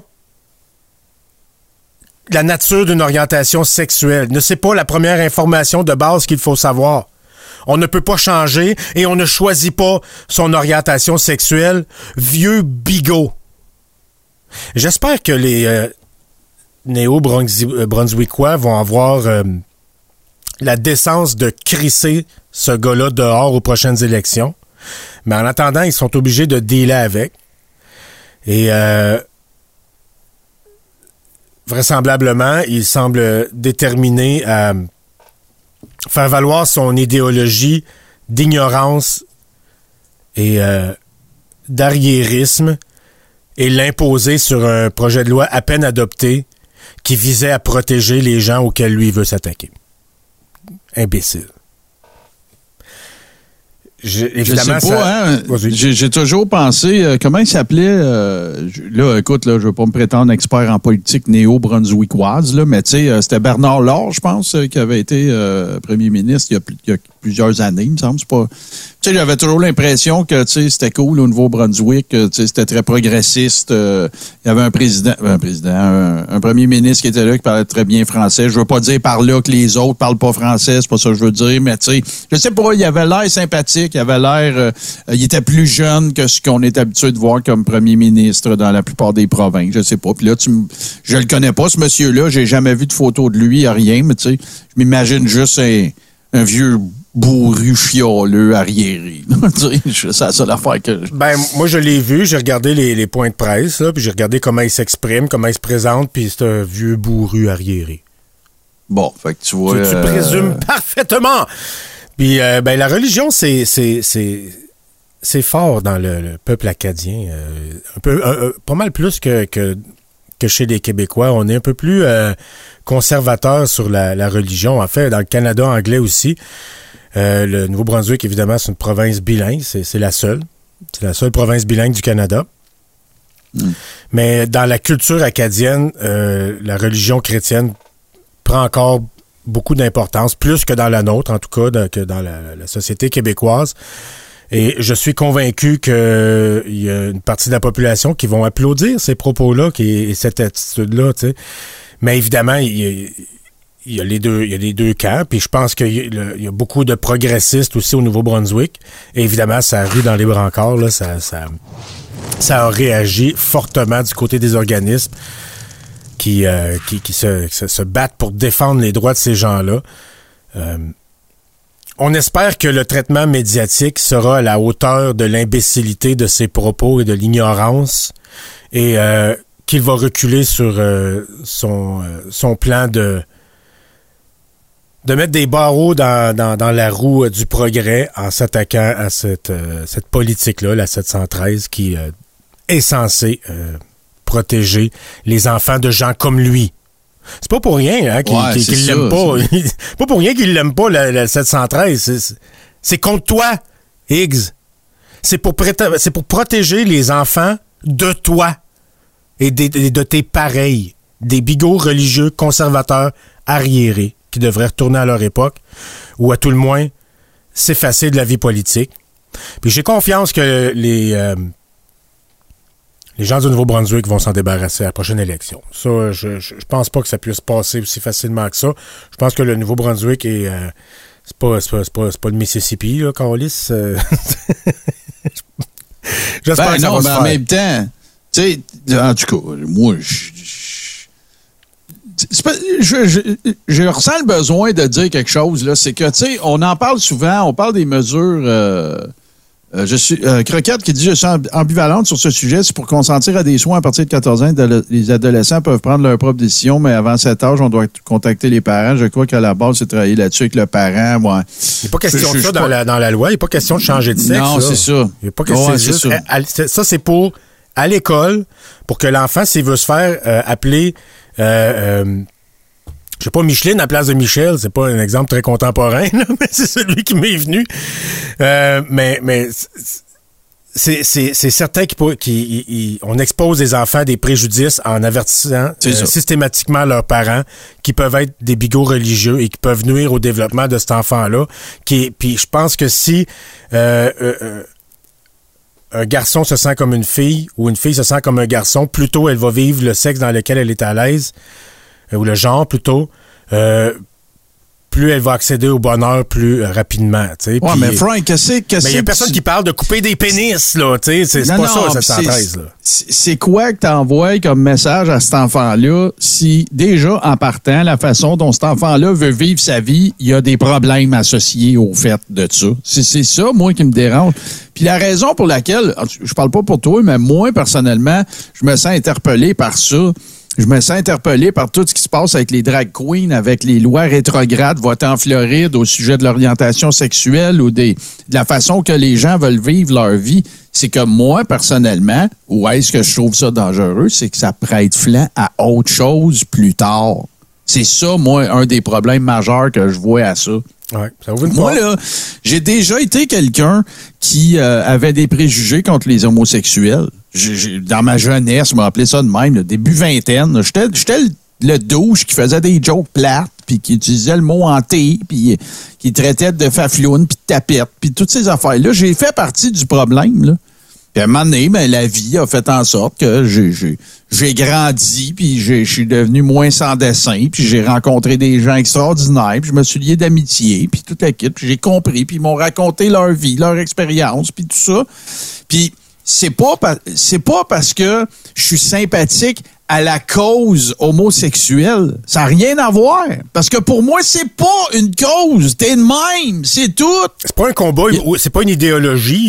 la nature d'une orientation sexuelle. Il ne sait pas la première information de base qu'il faut savoir. On ne peut pas changer et on ne choisit pas son orientation sexuelle. Vieux bigot. J'espère que les néo-brunswickois vont avoir la décence de crisser ce gars-là dehors aux prochaines élections. Mais en attendant, ils sont obligés de dealer avec. Et vraisemblablement, il semble déterminé à faire valoir son idéologie d'ignorance et d'arriérisme et l'imposer sur un projet de loi à peine adopté qui visait à protéger les gens auxquels lui veut s'attaquer. Imbécile. Évidemment, je sais pas, hein? J'ai toujours pensé, comment il s'appelait, là, écoute, là, je veux pas me prétendre expert en politique néo-brunswickoise, là, mais tu sais, c'était Bernard Laure, je pense, qui avait été premier ministre il y a plusieurs années, il me semble. C'est pas... Tu sais, j'avais toujours l'impression que, tu sais, c'était cool au Nouveau-Brunswick, tu sais, c'était très progressiste. Il y avait un premier ministre qui était là, qui parlait très bien français. Je veux pas dire par là que les autres parlent pas français, c'est pas ça que je veux dire, mais tu sais, je sais pas, il avait l'air sympathique, il avait l'air, il était plus jeune que ce qu'on est habitué de voir comme premier ministre dans la plupart des provinces, je sais pas. Puis là, je le connais pas, ce monsieur-là, j'ai jamais vu de photo de lui, rien, mais tu sais, je m'imagine juste un vieux bourru chialeux arriéré. C'est la seule affaire que... Ben, moi, je l'ai vu, j'ai regardé les points de presse, là, puis j'ai regardé comment il s'exprime, comment il se présente, puis c'est un vieux bourru arriéré. Bon, fait que tu vois... Tu présumes parfaitement! Puis, ben, la religion, c'est fort dans le peuple acadien. Pas mal plus que chez les Québécois. On est un peu plus conservateur sur la religion. En fait, dans le Canada anglais aussi, le Nouveau-Brunswick, évidemment, c'est une province bilingue. C'est la seule. C'est la seule province bilingue du Canada. Mais dans la culture acadienne, la religion chrétienne prend encore beaucoup d'importance, plus que dans la nôtre, en tout cas, que dans la société québécoise. Et je suis convaincu qu'il y a une partie de la population qui vont applaudir ces propos-là et cette attitude-là, tu sais. Mais évidemment, il y a les deux camps, puis je pense qu'il y a beaucoup de progressistes aussi au Nouveau-Brunswick. Et évidemment, ça arrive dans les brancards, là, ça a réagi fortement du côté des organismes qui se battent pour défendre les droits de ces gens-là. On espère que le traitement médiatique sera à la hauteur de l'imbécilité de ses propos et de l'ignorance et qu'il va reculer sur son plan de mettre des barreaux dans la roue du progrès en s'attaquant à cette politique-là, la 713, qui est censée protéger les enfants de gens comme lui. C'est pas pour rien qu'il l'aime pas. C'est pas pour rien qu'il l'aime pas, la 713. C'est contre toi, Higgs. C'est pour protéger les enfants de toi et de tes pareils, des bigots religieux conservateurs arriérés qui devraient retourner à leur époque ou à tout le moins s'effacer de la vie politique. Puis j'ai confiance que les gens du Nouveau-Brunswick vont s'en débarrasser à la prochaine élection. Ça, je pense pas que ça puisse passer aussi facilement que ça. Je pense que le Nouveau-Brunswick c'est pas le Mississippi, là, Carlis. J'espère que ça va se faire. En même temps, tu sais, en tout cas, moi, je ressens le besoin de dire quelque chose, là. C'est que, tu sais, on en parle souvent, on parle des mesures Je suis Croquette qui dit je suis ambivalente sur ce sujet. C'est pour consentir à des soins à partir de 14 ans. Les adolescents peuvent prendre leur propre décision, mais avant cet âge, on doit contacter les parents. Je crois qu'à la base, c'est travailler là-dessus avec le parent. Ouais. Il n'est pas question de ça dans la loi. Il n'est pas question de changer de sexe. Non, c'est ça. Il n'est pas question ça, c'est pour à l'école, pour que l'enfant, s'il veut se faire appeler je sais pas, Micheline à la place de Michel, c'est pas un exemple très contemporain, là, mais c'est celui qui m'est venu. Mais c'est certain qu'on expose les enfants à des préjudices en avertissant systématiquement leurs parents qui peuvent être des bigots religieux et qui peuvent nuire au développement de cet enfant-là. Puis je pense que si un garçon se sent comme une fille ou une fille se sent comme un garçon, plutôt elle va vivre le sexe dans lequel elle est à l'aise, ou le genre plutôt, plus elle va accéder au bonheur plus rapidement. Ouais, puis, mais Frank, qu'est-ce que il y a personne qui parle de couper des pénis, là. C'est pas ça, 713. C'est quoi que t'envoies comme message à cet enfant-là si, déjà, en partant, la façon dont cet enfant-là veut vivre sa vie, il y a des problèmes associés au fait de ça? C'est ça, moi, qui me dérange. Puis la raison pour laquelle, je parle pas pour toi, mais moi, personnellement, je me sens interpellé par ça. Je me sens interpellé par tout ce qui se passe avec les drag queens, avec les lois rétrogrades votées en Floride au sujet de l'orientation sexuelle ou de la façon que les gens veulent vivre leur vie. C'est que moi, personnellement, où est-ce que je trouve ça dangereux, c'est que ça prête flanc à autre chose plus tard. C'est ça, moi, un des problèmes majeurs que je vois à ça. Ouais, ça ouvre une moi, là, j'ai déjà été quelqu'un qui avait des préjugés contre les homosexuels. Dans ma jeunesse, je m'appelais ça de même, le début vingtaine. J'étais le douche qui faisait des jokes plates, puis qui utilisait le mot hanté, puis qui traitait de fafloune, puis de tapette, puis toutes ces affaires-là. J'ai fait partie du problème, là. Puis à un moment donné, ben, la vie a fait en sorte que j'ai grandi, puis je suis devenu moins sans dessin, puis j'ai rencontré des gens extraordinaires, puis je me suis lié d'amitié, puis toute la kit, puis j'ai compris, puis ils m'ont raconté leur vie, leur expérience, puis tout ça. Puis c'est pas parce que je suis sympathique à la cause homosexuelle. Ça n'a rien à voir. Parce que pour moi, c'est pas une cause. T'es de même. C'est tout. C'est pas un combat, c'est pas une idéologie.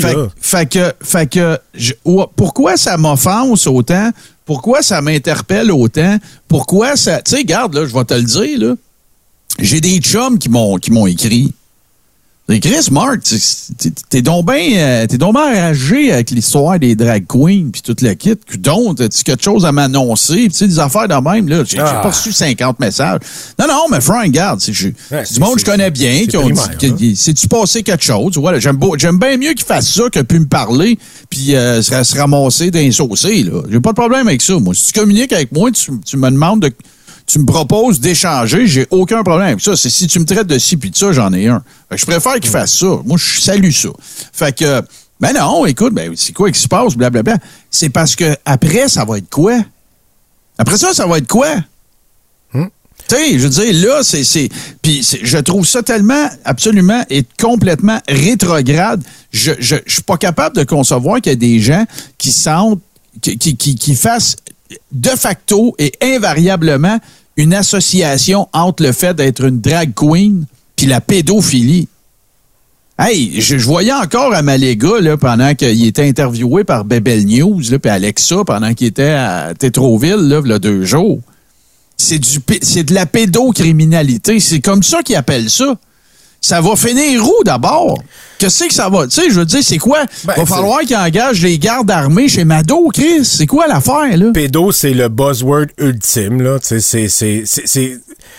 Pourquoi ça m'offense autant? Pourquoi ça m'interpelle autant? Pourquoi ça... Tu sais, regarde, là, je vais te le dire, là. J'ai des chums qui m'ont écrit. Chris, Mark, t'es donc bien enragé avec l'histoire des drag queens puis toute la kit. Donc, t'as-tu quelque chose à m'annoncer? Tu sais, des affaires de même, là. J'ai pas reçu 50 messages. Non, mais Frank, regarde, c'est du monde que je connais bien qui ont dit, c'est-tu passé quelque chose? Voilà, j'aime bien mieux qu'ils fassent ça que pu me parler puis se ramasser d'un saucé, là. J'ai pas de problème avec ça, moi. Si tu communiques avec moi, tu me demandes de... Tu me proposes d'échanger, j'ai aucun problème avec ça. C'est si tu me traites de ci puis de ça, j'en ai un. Fait que je préfère qu'il fasse ça. Moi, je salue ça. Fait que, ben non, écoute, ben c'est quoi qui se passe, blablabla. C'est parce que après, ça va être quoi? Après ça va être quoi? Tu sais, je veux dire, là, puis je trouve ça tellement, absolument et complètement rétrograde. Je suis pas capable de concevoir qu'il y a des gens qui sentent, qui fassent de facto et invariablement une association entre le fait d'être une drag queen puis la pédophilie. Hey, je voyais encore Amalega là, pendant qu'il était interviewé par Bebel News, puis Alexa pendant qu'il était à Tétroville, là, il y a 2 jours. C'est de la pédocriminalité. C'est comme ça qu'ils appellent ça. Ça va finir où, d'abord? Qu'est-ce que ça va? Tu sais, je veux dire, c'est quoi? Va falloir qu'ils engagent les gardes armés chez Mado, Chris. C'est quoi l'affaire, là? Pédo, c'est le buzzword ultime, là. Tu sais, c'est...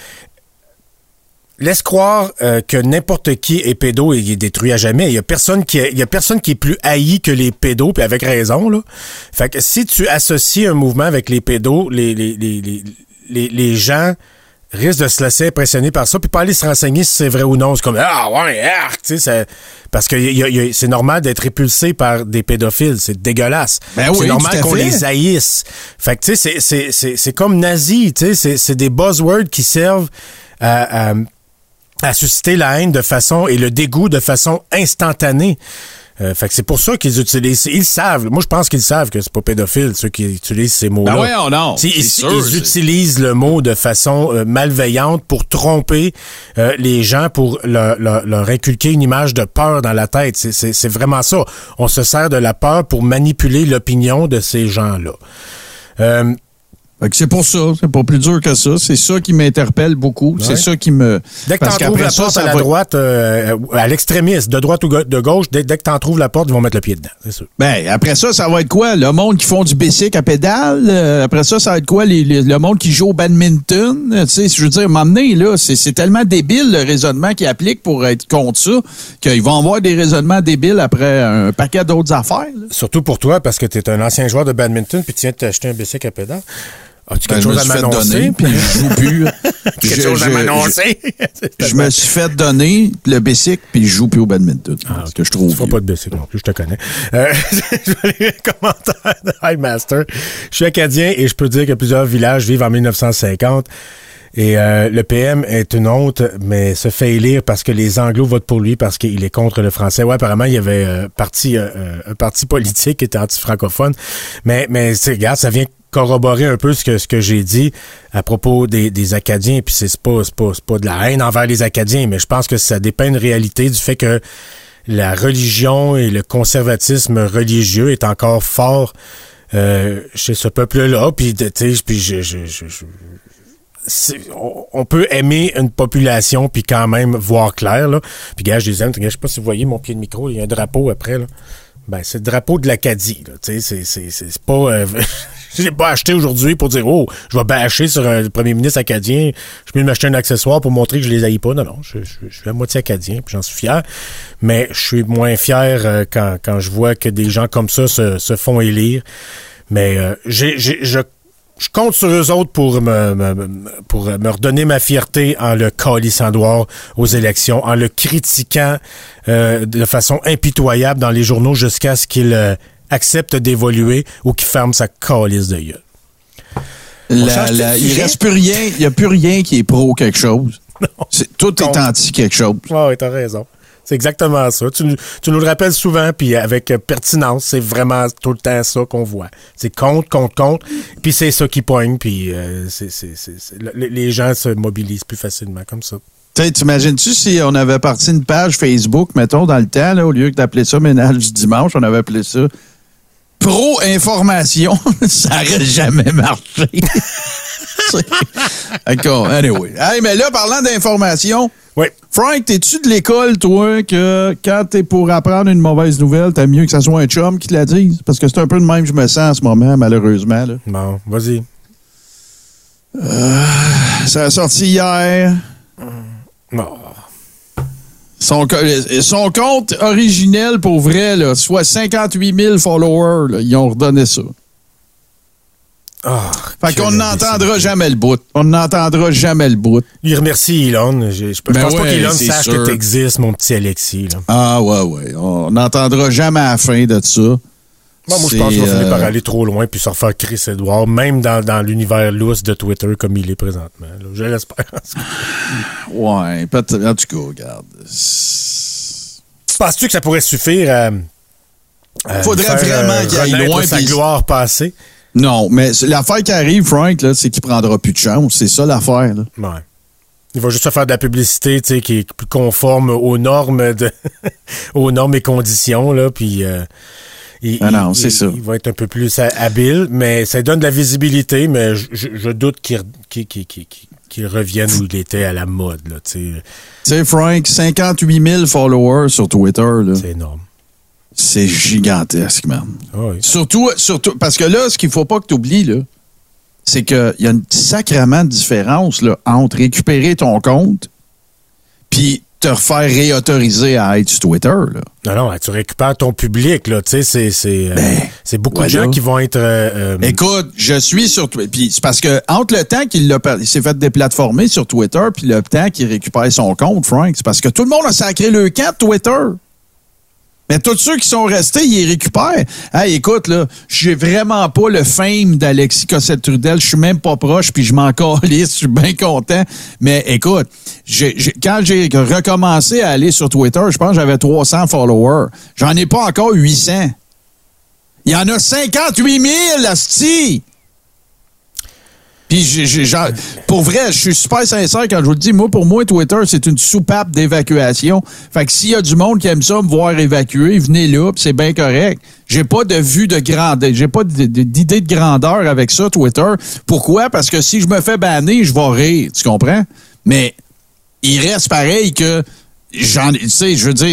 Laisse croire que n'importe qui est pédo et il est détruit à jamais. Il y a personne qui est plus haï que les pédos, puis avec raison, là. Fait que si tu associes un mouvement avec les pédos, les gens risque de se laisser impressionner par ça, puis pas aller se renseigner si c'est vrai ou non. C'est comme, ah ouais, tu sais, parce que c'est normal d'être répulsé par des pédophiles. C'est dégueulasse. Ben oui, c'est normal qu'on les haïsse. Fait que, tu sais, c'est comme nazi, tu sais, c'est des buzzwords qui servent à susciter la haine de façon, et le dégoût de façon instantanée. Fait que c'est pour ça qu'ils utilisent. Ils savent. Moi, je pense qu'ils savent que c'est pas pédophile, ceux qui utilisent ces mots-là. Ben ouais, non. Ils utilisent le mot de façon malveillante pour tromper les gens, pour leur inculquer une image de peur dans la tête. C'est vraiment ça. On se sert de la peur pour manipuler l'opinion de ces gens-là. Fait que c'est pour ça, c'est pas plus dur que ça. C'est ça qui m'interpelle beaucoup. Ouais. C'est ça qui me... Dès que t'en trouves la porte à la droite, à l'extrémiste, de droite ou de gauche, dès que t'en trouves la porte, ils vont mettre le pied dedans, c'est sûr. Ben, après ça va être quoi? Le monde qui font du bicycle à pédale? Après ça va être quoi? Le monde qui joue au badminton? Tu sais, je veux dire, m'emmener, là, c'est tellement débile le raisonnement qu'ils appliquent pour être contre ça, qu'ils vont avoir des raisonnements débiles après un paquet d'autres affaires. Là. Surtout pour toi, parce que t'es un ancien joueur de badminton puis tu viens de t'acheter un bicycle à pédale. As-tu quelque chose à m'annoncer? Puis je joue plus. Quelque chose à m'annoncer? Je me suis fait donner le bicycle, puis je joue plus au badminton. Parce que je trouve. Tu feras pas de bicycle non plus, je te connais. Je vais lire un commentaire de High Master. Je suis acadien et je peux dire que plusieurs villages vivent en 1950. Et le PM est une honte, mais se fait élire parce que les Anglos votent pour lui parce qu'il est contre le français. Ouais, apparemment, il y avait un parti politique qui était anti-francophone. Mais regarde, ça vient corroborer un peu ce que j'ai dit à propos des Acadiens. Puis c'est pas de la haine envers les Acadiens, mais je pense que ça dépeint une réalité du fait que la religion et le conservatisme religieux est encore fort chez ce peuple-là. Puis on peut aimer une population puis quand même voir clair, là. Puis gars, je les aime. Je sais pas si vous voyez mon pied de micro, il y a un drapeau après, là. Ben, c'est le drapeau de l'Acadie, là. Tu sais, c'est pas... je l'ai pas acheté aujourd'hui pour dire, oh, je vais bâcher sur un premier ministre acadien. Je peux m'acheter un accessoire pour montrer que je les haïs pas. Non, je suis à moitié acadien, puis j'en suis fier. Mais je suis moins fier quand je vois que des gens comme ça se font élire. Mais je compte sur eux autres pour me redonner ma fierté en le calissant dehors aux élections, en le critiquant de façon impitoyable dans les journaux jusqu'à ce qu'il accepte d'évoluer ou qu'il ferme sa calisse de gueule. Il reste plus rien, il n'y a plus rien qui est pro quelque chose. Tout est anti quelque chose. Oui, t'as raison. C'est exactement ça. Tu nous le rappelles souvent, puis avec pertinence, c'est vraiment tout le temps ça qu'on voit. C'est contre, puis c'est ça qui poigne, puis les gens se mobilisent plus facilement comme ça. T'imagines-tu si on avait parti une page Facebook, mettons, dans le temps, là, au lieu d'appeler ça Ménage du dimanche, on avait appelé ça Pro-information. Ça n'aurait jamais marché. D'accord, anyway. Hey, mais là, parlant d'information... Oui. Frank, t'es-tu de l'école, toi, que quand t'es pour apprendre une mauvaise nouvelle, t'as mieux que ça soit un chum qui te la dise? Parce que c'est un peu de même que je me sens en ce moment, malheureusement. Là. Bon, vas-y. Ça a sorti hier. Non. Son compte originel, pour vrai, là, soit 58 000 followers, là, ils ont redonné ça. Oh, fait qu'on n'entendra jamais le bout. On n'entendra jamais le bout. Il remercie Elon. Je pense pas qu'Elon sache sûr. Que t'existes, mon petit Alexis. Là. Ah ouais. On n'entendra jamais à la fin de ça. Bon, moi, je pense qu'il va finir par aller trop loin puis se refaire Chris Edouard, même dans l'univers lousse de Twitter comme il est présentement. Là. Je l'espère. Ouais, peut-être. En tout cas, regarde. Penses-tu que ça pourrait suffire à faudrait vraiment qu'il aille loin sa gloire passée? Non, mais l'affaire qui arrive, Frank, là, c'est qu'il prendra plus de chance. C'est ça l'affaire. Là. Ouais. Il va juste se faire de la publicité, tu sais, qui est plus conforme aux normes aux normes et conditions, là, puis c'est ça. Il va être un peu plus habile, mais ça donne de la visibilité, mais je doute qu'il revienne où il était à la mode, là, tu sais. Tu sais, Frank, 58 000 followers sur Twitter, là. C'est énorme. C'est gigantesque, man. Oh oui. Surtout, parce que là, ce qu'il faut pas que tu oublies, là, c'est qu'il y a une sacrément de différence là, entre récupérer ton compte puis te refaire réautoriser à être sur Twitter. Là. Non, tu récupères ton public, là. Tu sais, c'est beaucoup de gens qui vont être... Écoute, je suis sur Twitter. Puis c'est parce que entre le temps qu'il s'est fait déplatformer sur Twitter puis le temps qu'il récupère son compte, Frank, c'est parce que tout le monde a sacré le camp de Twitter. Mais tous ceux qui sont restés, ils les récupèrent. Hey, écoute, là, j'ai vraiment pas le fame d'Alexis Cossette-Trudel. Je suis même pas proche, puis je m'en calisse. Je suis bien content. Mais écoute, quand j'ai recommencé à aller sur Twitter, je pense que j'avais 300 followers. J'en ai pas encore 800. Il y en a 58 000, asti! Puis, pour vrai, je suis super sincère quand je vous le dis. Moi, pour moi, Twitter, c'est une soupape d'évacuation. Fait que s'il y a du monde qui aime ça, me voir évacuer, venez là, puis c'est bien correct. J'ai pas de vue de grandeur, j'ai pas d'idée de grandeur avec ça, Twitter. Pourquoi? Parce que si je me fais banner, je vais rire, tu comprends? Mais il reste pareil que tu sais, je veux dire,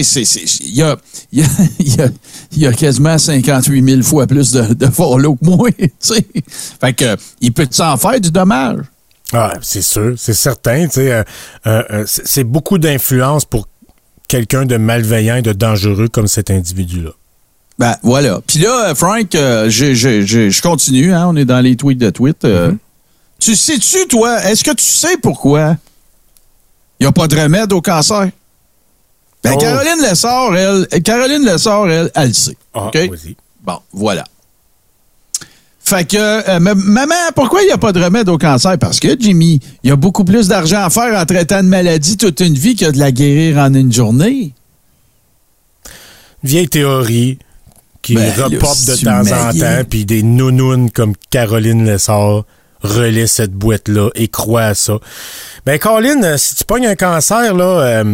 il y a quasiment 58 000 fois plus de follow que moi, tu sais. Fait que, il peut s'en faire du dommage. Ah, c'est sûr, c'est certain, tu sais. C'est beaucoup d'influence pour quelqu'un de malveillant et de dangereux comme cet individu-là. Ben, voilà. Puis là, Frank, je continue, hein, on est dans les tweets de tweet. Tu sais-tu, toi, est-ce que tu sais pourquoi il n'y a pas de remède au cancer? Ben, Caroline Lessard, elle le sait. Ah, OK? vas-y. Bon, voilà. Fait que, maman, pourquoi il n'y a pas de remède au cancer? Parce que, Jimmy, il y a beaucoup plus d'argent à faire en traitant de maladie toute une vie que de la guérir en une journée. Vieille théorie qui reporte de temps en temps, puis des nounounes comme Caroline Lessard relaient cette boîte-là et croient à ça. Ben, Caroline, si tu pognes un cancer, là...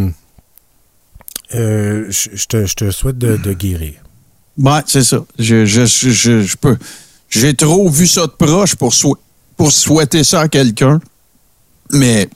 je te souhaite de guérir. Ouais, c'est ça. Je peux. J'ai trop vu ça de proche pour souhaiter ça à quelqu'un. Mais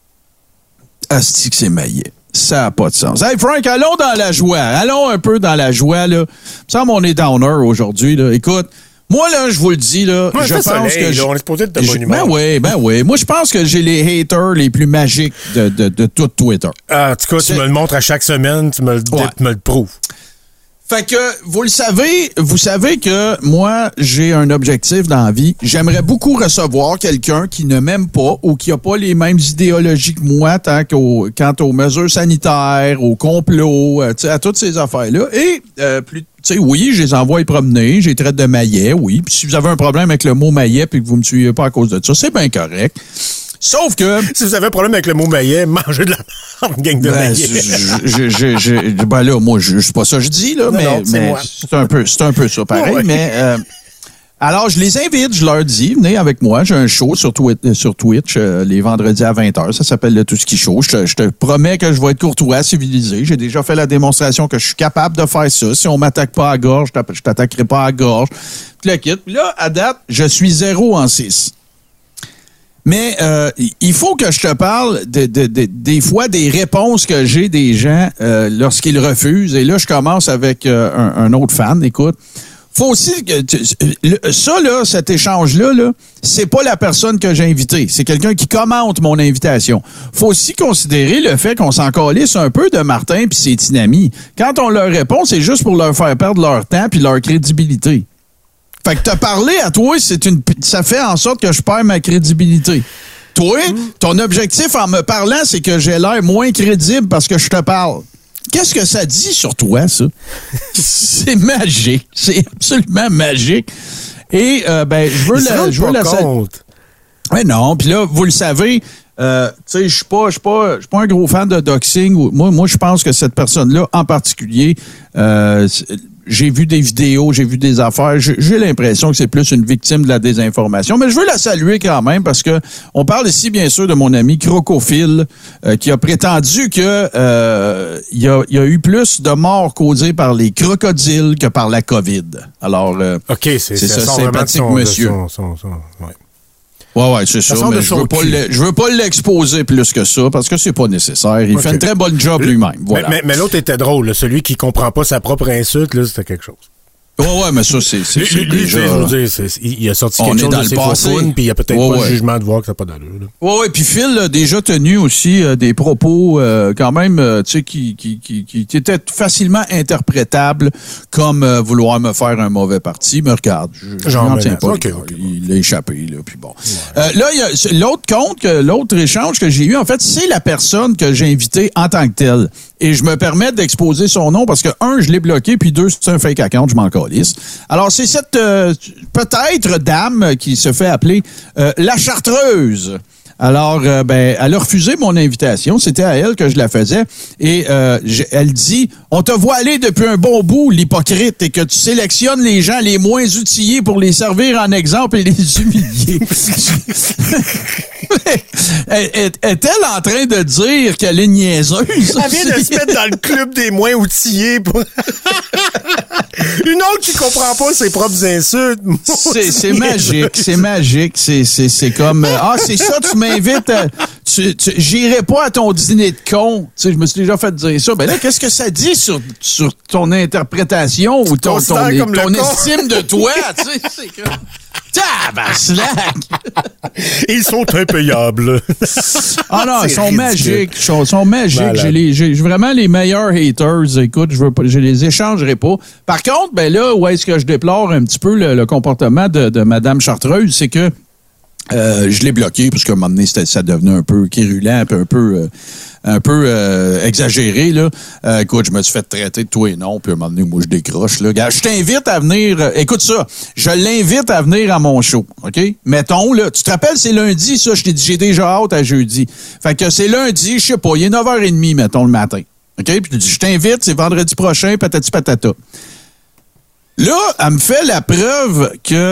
asti que c'est maillet. Ça n'a pas de sens. Hey Frank, allons dans la joie. Allons un peu dans la joie, là. Il me semble qu'on est downer aujourd'hui, là. Écoute, moi, là, je vous le dis, là, ouais, je pense soleil, que... on est supposé être de bonne humeur. Ben oui. Moi, je pense que j'ai les haters les plus magiques de tout Twitter. En tout cas, tu me le montres à chaque semaine, tu me le prouves. Fait que, vous savez que moi, j'ai un objectif dans la vie. J'aimerais beaucoup recevoir quelqu'un qui ne m'aime pas ou qui n'a pas les mêmes idéologies que moi quant aux mesures sanitaires, au complot, à toutes ces affaires-là. Et, tu sais, oui, je les envoie promener, je les traite de maillet, oui. Puis si vous avez un problème avec le mot maillet puis que vous me suivez pas à cause de ça, c'est bien correct. Sauf que... Si vous avez un problème avec le mot maillet, mangez de la gang de maillet. Ben là, moi, c'est pas ça que je dis, là, mais c'est un peu ça, pareil. Ouais. Mais alors, je les invite, je leur dis, venez avec moi, j'ai un show sur Twitch les vendredis à 20h, ça s'appelle le Tout Ski Show. Je te promets que je vais être courtois, civilisé. J'ai déjà fait la démonstration que je suis capable de faire ça. Si on m'attaque pas à gorge, je t'attaquerai pas à gorge. Tu le quittes. Puis là, à date, je suis 0-6. Mais il faut que je te parle des fois des réponses que j'ai des gens lorsqu'ils refusent. Et là, je commence avec un autre fan. Écoute, faut aussi que ça, là, cet échange-là, là, c'est pas la personne que j'ai invitée. C'est quelqu'un qui commente mon invitation. Faut aussi considérer le fait qu'on s'en calisse un peu de Martin puis ses tinamis. Quand on leur répond, c'est juste pour leur faire perdre leur temps puis leur crédibilité. Fait que te parler à toi, ça fait en sorte que je perds ma crédibilité. Toi, ton objectif en me parlant, c'est que j'ai l'air moins crédible parce que je te parle. Qu'est-ce que ça dit sur toi, ça? C'est magique. C'est absolument magique. Et, je veux la compte. Ouais, non. Puis là, vous le savez, tu sais, je suis pas un gros fan de doxing. Moi, je pense que cette personne-là, en particulier, j'ai vu des vidéos, j'ai vu des affaires. J'ai l'impression que c'est plus une victime de la désinformation. Mais je veux la saluer quand même parce que on parle ici, bien sûr, de mon ami Crocophile qui a prétendu que il y a eu plus de morts causées par les crocodiles que par la COVID. Alors, OK, c'est ça, sympathique monsieur. Ouais. Ouais, c'est ça, mais je veux pas l'exposer plus que ça, parce que c'est pas nécessaire. Il fait une très bonne job lui-même, voilà. Mais l'autre était drôle, là. Celui qui comprend pas sa propre insulte, là, c'était quelque chose. Ouais, mais ça, c'est déjà... Il a sorti quelque chose de ses faufounes, puis il y a peut-être pas le jugement de voir que ça n'a pas d'allure. Ouais, puis Phil a déjà tenu aussi des propos quand même, tu sais, qui étaient facilement interprétables comme vouloir me faire un mauvais parti. Mais regarde, j'en tiens pas. Okay. Il a échappé, là, puis bon. Ouais. Là, il y a l'autre échange que j'ai eu, en fait, c'est la personne que j'ai invitée en tant que telle. et je me permets d'exposer son nom parce que, un, je l'ai bloqué, puis deux, c'est un fake account, je m'en calisse. Alors, c'est cette peut-être dame qui se fait appeler la Chartreuse. Alors, elle a refusé mon invitation. C'était à elle que je la faisais. Et elle dit, on te voit aller depuis un bon bout, l'hypocrite, et que tu sélectionnes les gens les moins outillés pour les servir en exemple et les humilier. Est-elle en train de dire qu'elle est niaiseuse? Elle vient de se mettre dans le club des moins outillés. Une autre qui comprend pas ses propres insultes. C'est magique, c'est magique. C'est comme, c'est ça, tu m'invites, j'irai pas à ton dîner de con. Tu sais, je me suis déjà fait dire ça. Ben là, qu'est-ce que ça dit sur ton interprétation ou ton estime de toi? Tu sais, c'est comme... Tabarnak! Ils sont impayables. Ah non, ils sont magiques. Ils sont magiques. J'ai vraiment les meilleurs haters. Écoute, je les échangerai pas. Par contre, ben là, où est-ce que je déplore un petit peu le comportement de Madame Chartreuse, c'est que je l'ai bloqué parce qu'à un moment donné, ça devenait un peu quérulent, un peu exagéré, là. Écoute, je me suis fait traiter de tout et non, puis à un moment donné, moi, je décroche, là. Gars, je t'invite à venir... écoute ça, je l'invite à venir à mon show, OK? Mettons, là, tu te rappelles, c'est lundi, ça, je t'ai dit, j'ai déjà hâte à jeudi. Fait que c'est lundi, je sais pas, il est 9h30, mettons, le matin. OK? Puis je dis, je t'invite, c'est vendredi prochain, patati patata. Là, elle me fait la preuve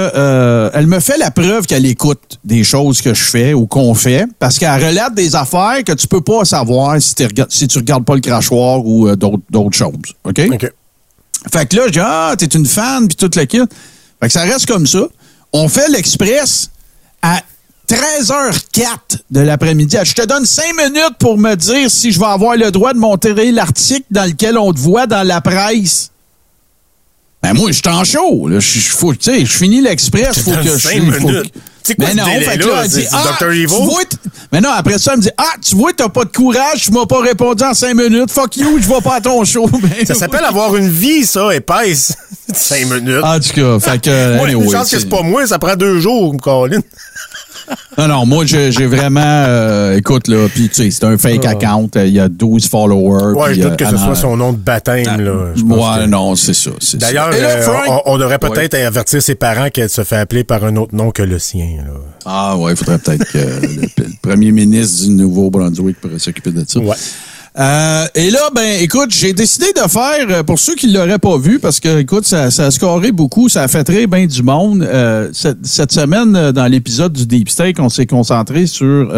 qu'elle écoute des choses que je fais ou qu'on fait, parce qu'elle relate des affaires que tu peux pas savoir si tu regardes pas le crachoir ou d'autres choses. OK? Fait que là, je dis, t'es une fan, puis toute la kit. Fait que ça reste comme ça. On fait l'Express à 13h04 de l'après-midi. Je te donne 5 minutes pour me dire si je vais avoir le droit de montrer l'article dans lequel on te voit dans la presse. Ben moi, je suis en show. Je finis l'Express. Faut que je... C'est quoi ce délai-là? C'est Dr. Evil? Mais non, après ça, elle me dit, tu vois, t'as pas de courage, tu m'as pas répondu en 5 minutes. Fuck you, je vais pas à ton show. Ça s'appelle avoir une vie, ça, épaisse. 5 minutes. En tout cas, fait que... Moi, une chance que c'est pas moi, ça prend 2 jours, Colin. Non, moi, j'ai vraiment... écoute, là, puis tu sais, c'est un fake account. Il y a 12 followers. Ouais, je doute que ce soit son nom de baptême, là. Ouais, non, c'est ça. D'ailleurs, on devrait peut-être avertir ses parents qu'elle se fait appeler par un autre nom que le sien, là. Ah ouais, il faudrait peut-être que le premier ministre du Nouveau-Brunswick pourrait s'occuper de ça. Ouais. Et là, écoute, j'ai décidé de faire, pour ceux qui ne l'auraient pas vu, parce que, écoute, ça a scoré beaucoup, ça a fait très bien du monde. Cette semaine, dans l'épisode du Deep Steak, on s'est concentré sur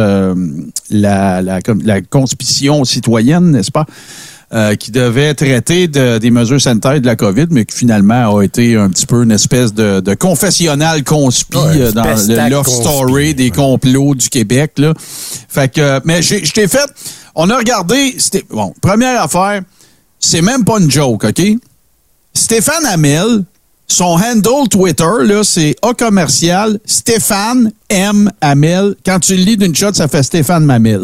la conspiration citoyenne, n'est-ce pas? Qui devait traiter des mesures sanitaires de la COVID, mais qui finalement a été un petit peu une espèce de confessionnal conspi dans le Love Story des complots du Québec, là. Fait que, mais je t'ai fait... On a regardé, première affaire, c'est même pas une joke, OK? Stéphane Hamel, son handle Twitter, là, c'est A-commercial, Stéphane M. Hamel. Quand tu le lis d'une shot, ça fait Stéphane Mamel.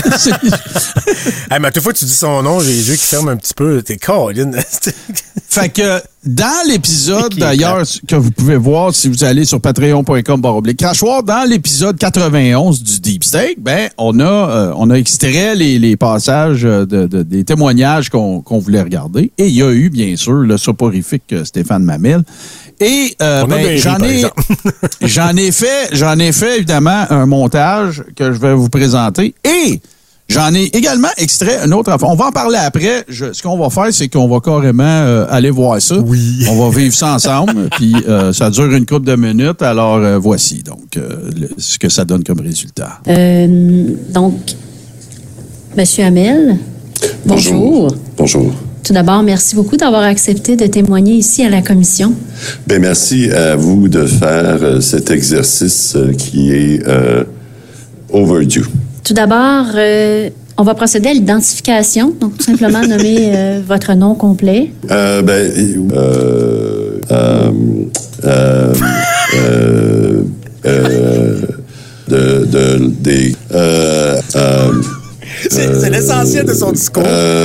Mais à toute fois que tu dis son nom, j'ai les yeux qui ferment un petit peu. T'es Colin. Fait que dans l'épisode, d'ailleurs, que vous pouvez voir si vous allez sur patreon.com/crachoir, dans l'épisode 91 du Deep Steak, on a extrait les passages des témoignages qu'on voulait regarder. Et il y a eu, bien sûr, le soporifique Stéphane Mamel. Et j'en ai fait évidemment un montage que je vais vous présenter. Et j'en ai également extrait un autre affaire. On va en parler après. Ce qu'on va faire, c'est qu'on va carrément aller voir ça. Oui. On va vivre ça ensemble. Puis ça dure une couple de minutes. Alors voici donc ce que ça donne comme résultat. Donc, Monsieur Hamel, bonjour. Bonjour. Tout d'abord, merci beaucoup d'avoir accepté de témoigner ici à la commission. Bien, merci à vous de faire cet exercice qui est overdue. Tout d'abord, on va procéder à l'identification. Donc, tout simplement nommer votre nom complet. C'est l'essentiel de son discours.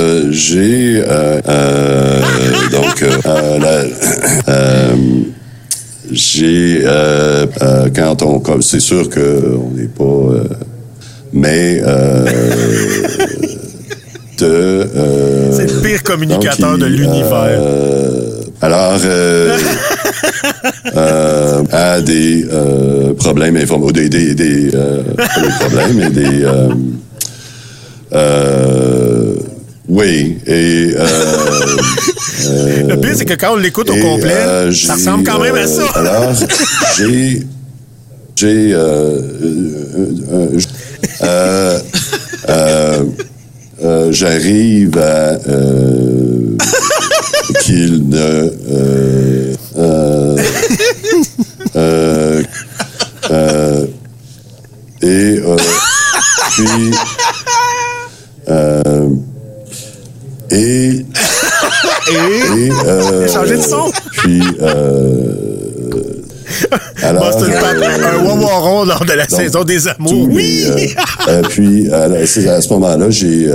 Quand on... C'est sûr qu'on n'est pas... mais... c'est Le pire communicateur de l'univers. Alors, a des problèmes informatiques, pas des problèmes, mais des... oui, et... le pire, c'est que quand on l'écoute au complet, ça ressemble quand même à ça. Alors, j'arrive à qu'il ne changer de son. Puis alors, un wawaron lors de la saison des amours. Oui! Puis, à ce moment-là, j'ai...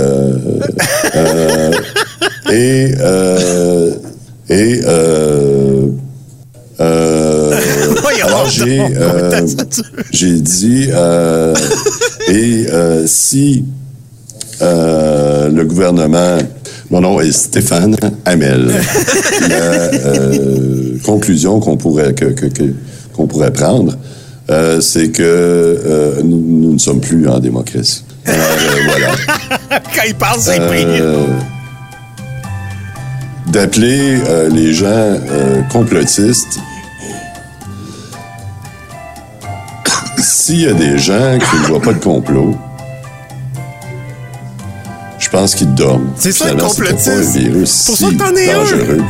alors, j'ai dit... si le gouvernement... Mon nom est Stéphane Hamel. La conclusion qu'on pourrait prendre, c'est que nous ne sommes plus en démocratie. Alors, voilà. Quand il parle, c'est pire. D'appeler les gens complotistes. S'il y a des gens qui ne voient pas de complot, je pense qu'ils dorment. C'est ça, le complotiste. C'était pas un virus pour ça si que t'en es dangereux.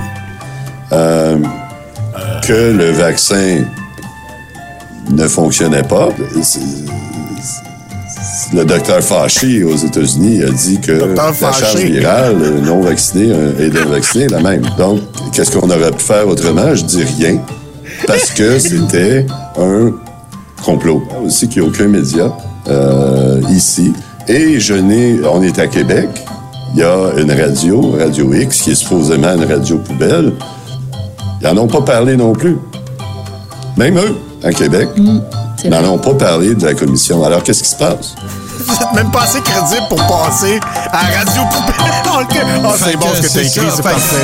Que le vaccin ne fonctionnait pas. Le docteur Fauci aux États-Unis a dit que la charge virale non vaccinée et non vaccinée est la même. Donc, qu'est-ce qu'on aurait pu faire autrement? Je dis rien. Parce que c'était un complot. Aussi qu'il n'y a aucun média ici. Et on est à Québec. Il y a une Radio X, qui est supposément une radio poubelle. Ils n'en ont pas parlé non plus. Même eux, à Québec, n'en ont pas parlé de la commission. Alors, qu'est-ce qui se passe? Vous n'êtes même pas assez crédible pour passer à la radio poubelle. Oh, c'est bon ce que t'as écrit, c'est parfait.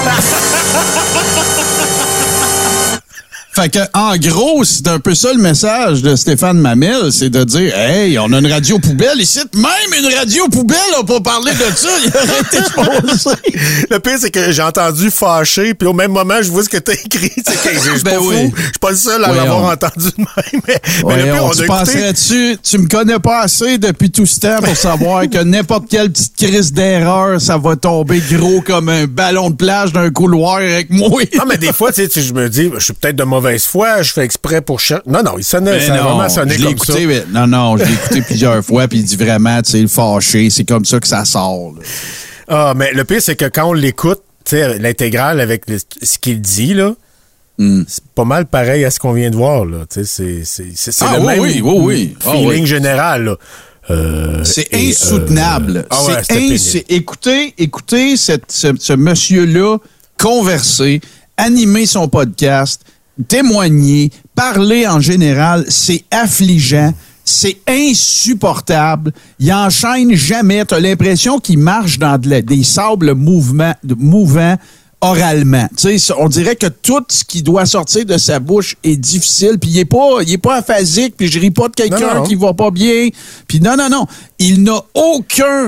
Fait que, en gros, c'est un peu ça le message de Stéphane Mamel, c'est de dire, hey, on a une radio poubelle ici, même une radio poubelle n'a pas parlé de ça, il aurait été exposé. Le pire, c'est que j'ai entendu fâché, puis au même moment, je vois ce que t'as écrit, c'est que je suis pas fou, je suis pas le seul à l'avoir entendu de même. Mais le pire, tu penserais-tu, tu me connais pas assez depuis tout ce temps pour savoir que n'importe quelle petite crise d'erreur, ça va tomber gros comme un ballon de plage d'un couloir avec moi. Non, mais des fois, tu sais, je me dis, je suis peut-être de mauvaise foi, je fais exprès pour chercher. Non, il sonnait, ça a vraiment sonné comme ça. Non, je l'ai écouté plusieurs fois, puis il dit vraiment, tu sais, le fâché, c'est comme ça que ça sort. Là. Ah, mais le pire, c'est que quand on l'écoute, tu sais, l'intégrale avec ce qu'il dit, là, c'est pas mal pareil à ce qu'on vient de voir, là. Tu sais, c'est le même feeling général, là. C'est insoutenable. C'est écoutez ce monsieur-là converser, animer son podcast, témoigner, parler en général, c'est affligeant, c'est insupportable. Il enchaîne jamais. T'as l'impression qu'il marche dans des sables mouvants oralement. Tu sais, on dirait que tout ce qui doit sortir de sa bouche est difficile. Puis il est pas aphasique. Puis je ris pas de quelqu'un qui va pas bien. Puis non. Il n'a aucun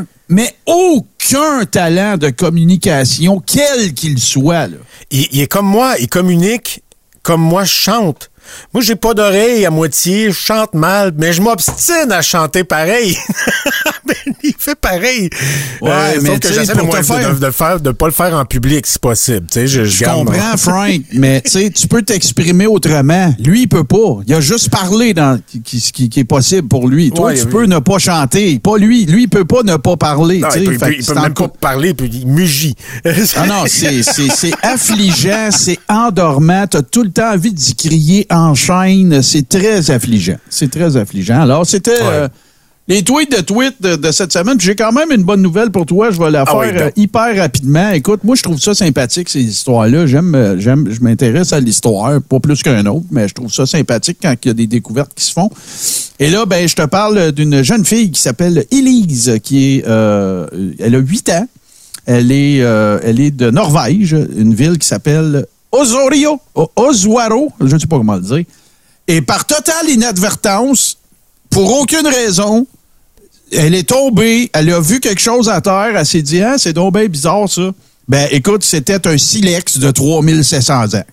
talent de communication, quel qu'il soit. Là. Il est comme moi. Il communique comme moi, je chante. Moi, j'ai pas d'oreille à moitié, je chante mal, mais je m'obstine à chanter pareil. Mais il fait pareil. Ouais, mais sauf que j'essaie de pas le faire en public, si possible. Je comprends, Frank, mais tu peux t'exprimer autrement. Lui, il peut pas. Il a juste parlé dans qui est possible pour lui. Toi, tu peux ne pas chanter. Pas lui. Lui, il peut pas ne pas parler. Non, il peut même pas parler, puis il mugit. Non, c'est affligeant, c'est endormant. T'as tout le temps envie d'y crier en chaîne. C'est très affligeant. C'est très affligeant. Alors, c'était les tweets de cette semaine. Puis j'ai quand même une bonne nouvelle pour toi. Je vais la faire hyper rapidement. Écoute, moi, je trouve ça sympathique, ces histoires-là. Je m'intéresse à l'histoire, pas plus qu'un autre, mais je trouve ça sympathique quand il y a des découvertes qui se font. Et là, je te parle d'une jeune fille qui s'appelle Élise, qui est, elle a 8 ans. Elle est de Norvège, une ville qui s'appelle Oswaro, je ne sais pas comment le dire. Et par totale inadvertance, pour aucune raison, elle est tombée, elle a vu quelque chose à terre, elle s'est dit « Ah, c'est donc bien bizarre, ça. » Ben, écoute, c'était un silex de 3700 ans.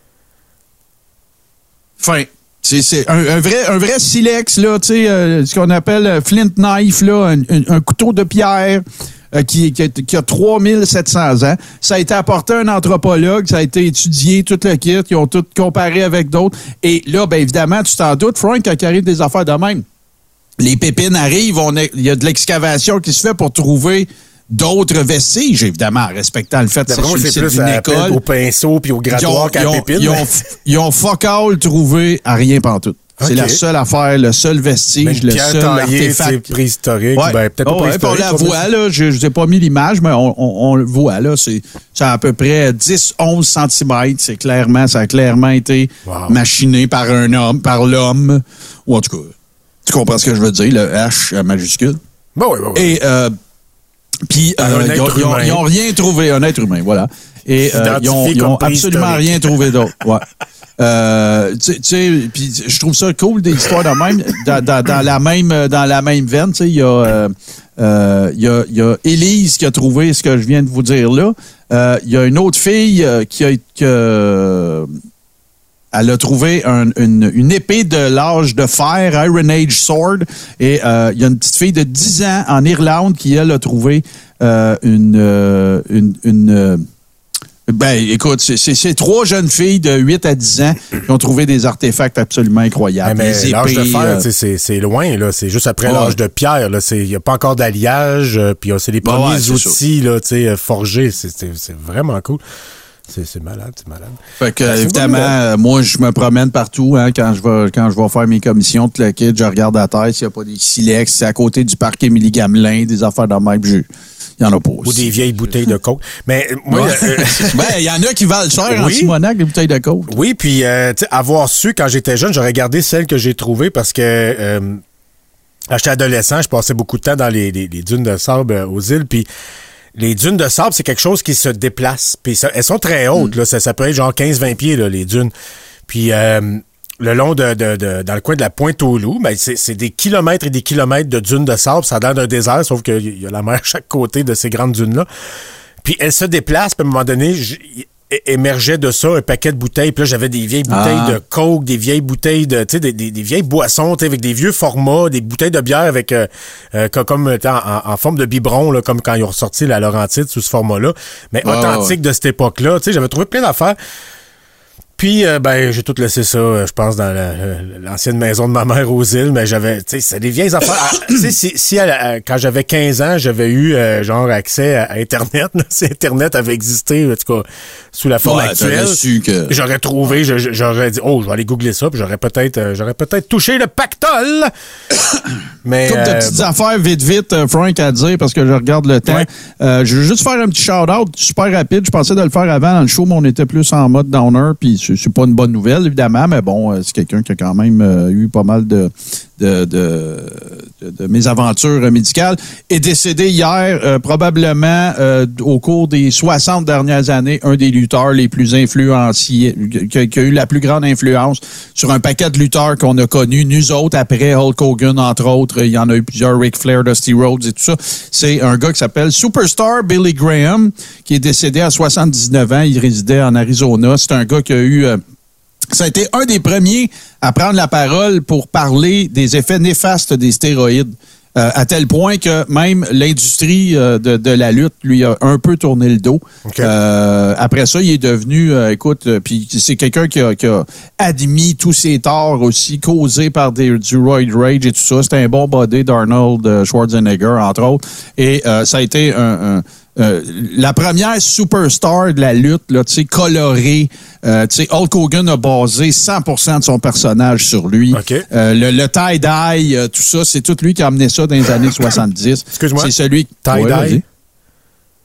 Fin. C'est un vrai silex, là, tu sais, ce qu'on appelle flint knife, là, un couteau de pierre qui a 3700 ans. Ça a été apporté à un anthropologue, ça a été étudié, tout le kit, ils ont tout comparé avec d'autres. Et là, ben évidemment, tu t'en doutes, Frank, quand il arrive des affaires de même, les pépines arrivent, il y a de l'excavation qui se fait pour trouver d'autres vestiges, évidemment, en respectant le fait que c'est plus d'une école. Au pinceau puis au grattoir qu'à pépine. Ils ont fuck all trouvé à rien pantoute. Okay. C'est la seule affaire, le seul vestige, le seul artefact. Préhistorique. Ouais. Ben, peut-être pas préhistorique. On la voit, là. Je n'ai pas mis l'image, mais on le voit, là. C'est à peu près 10-11 cm. Ça a clairement été machiné par l'homme. Ou en tout cas, tu comprends ce que je veux dire, le H majuscule. Oui. Et puis, ils n'ont rien trouvé, un être humain, voilà. Et ils n'ont absolument rien trouvé d'autre. Ouais. Tu sais, puis je trouve ça cool des histoires de même. Dans la même veine, tu sais, il y a Élise qui a trouvé ce que je viens de vous dire là. Il y a une autre fille elle a trouvé une épée de l'âge de fer, Iron Age Sword. Et il y a une petite fille de 10 ans en Irlande qui, elle, a trouvé ben, écoute, c'est 3 jeunes filles de 8 à 10 ans qui ont trouvé des artefacts absolument incroyables. Mais l'âge de fer, c'est loin, là. C'est juste après l'âge de pierre, là. Il n'y a pas encore d'alliage, puis c'est les premiers outils, là, forgés. C'est vraiment cool. C'est malade. Fait que, évidemment, moi, je me promène partout, hein, quand je vais faire mes commissions de le kit, je regarde à terre s'il n'y a pas des silex, c'est à côté du parc Émilie-Gamelin, des affaires de même, il y en a pas aussi. Ou des vieilles bouteilles de coke. Mais moi, il y en a qui valent cher en Simonac, les bouteilles de coke. Oui, puis avoir su quand j'étais jeune, j'aurais gardé celles que j'ai trouvées parce que quand j'étais adolescent, je passais beaucoup de temps dans les dunes de sable aux îles, puis les dunes de sable, c'est quelque chose qui se déplace. Puis elles sont très hautes, là. Ça peut être genre 15-20 pieds, là, les dunes. Puis le long dans le coin de la Pointe-aux-Loups, ben, c'est des kilomètres et des kilomètres de dunes de sable. Ça a l'air d'un désert, sauf qu'il y a la mer à chaque côté de ces grandes dunes-là. Puis elles se déplacent, puis à un moment donné, émergeait de ça un paquet de bouteilles. Puis là, j'avais des vieilles bouteilles de coke, des vieilles bouteilles de, tu sais, des vieilles boissons, tu sais, avec des vieux formats, des bouteilles de bière avec comme en forme de biberon, là, comme quand ils ont ressorti la Laurentide sous ce format-là, mais authentique de cette époque-là. Tu sais, j'avais trouvé plein d'affaires. Puis, j'ai tout laissé ça, je pense, dans l'ancienne maison de ma mère aux îles, mais j'avais, tu sais, c'est des vieilles affaires. Tu sais, quand j'avais 15 ans, j'avais eu, accès à Internet, là, si Internet avait existé, en tout cas, sous la forme actuelle, j'aurais trouvé, j'aurais dit, je vais aller googler ça, puis j'aurais peut-être touché le pactole. Mais couple de petites affaires vite, Frank, à dire, parce que je regarde le temps. Ouais. Je veux juste faire un petit shout-out super rapide. Je pensais de le faire avant dans le show, mais on était plus en mode downer, puis c'est pas une bonne nouvelle, évidemment, mais bon, c'est quelqu'un qui a quand même eu pas mal de mésaventures médicales, est décédé hier, probablement au cours des 60 dernières années, un des lutteurs les plus influenciés, qui a eu la plus grande influence sur un paquet de lutteurs qu'on a connus, nous autres, après Hulk Hogan, entre autres. Il y en a eu plusieurs, Ric Flair, Dusty Rhodes et tout ça. C'est un gars qui s'appelle Superstar Billy Graham, qui est décédé à 79 ans. Il résidait en Arizona. C'est un gars qui a eu... ça a été un des premiers à prendre la parole pour parler des effets néfastes des stéroïdes, à tel point que même l'industrie de la lutte lui a un peu tourné le dos. Okay. Après ça, il est devenu, puis c'est quelqu'un qui a admis tous ses torts aussi, causés par du roid rage et tout ça. C'était un bon body d'Arnold Schwarzenegger, entre autres. Et ça a été la première superstar de la lutte, là, tu sais, colorée. Hulk Hogan a basé 100% de son personnage sur lui. Okay. Le tie-dye, tout ça, c'est tout lui qui a amené ça dans les années 70. Excuse-moi. C'est celui... Tie-dye?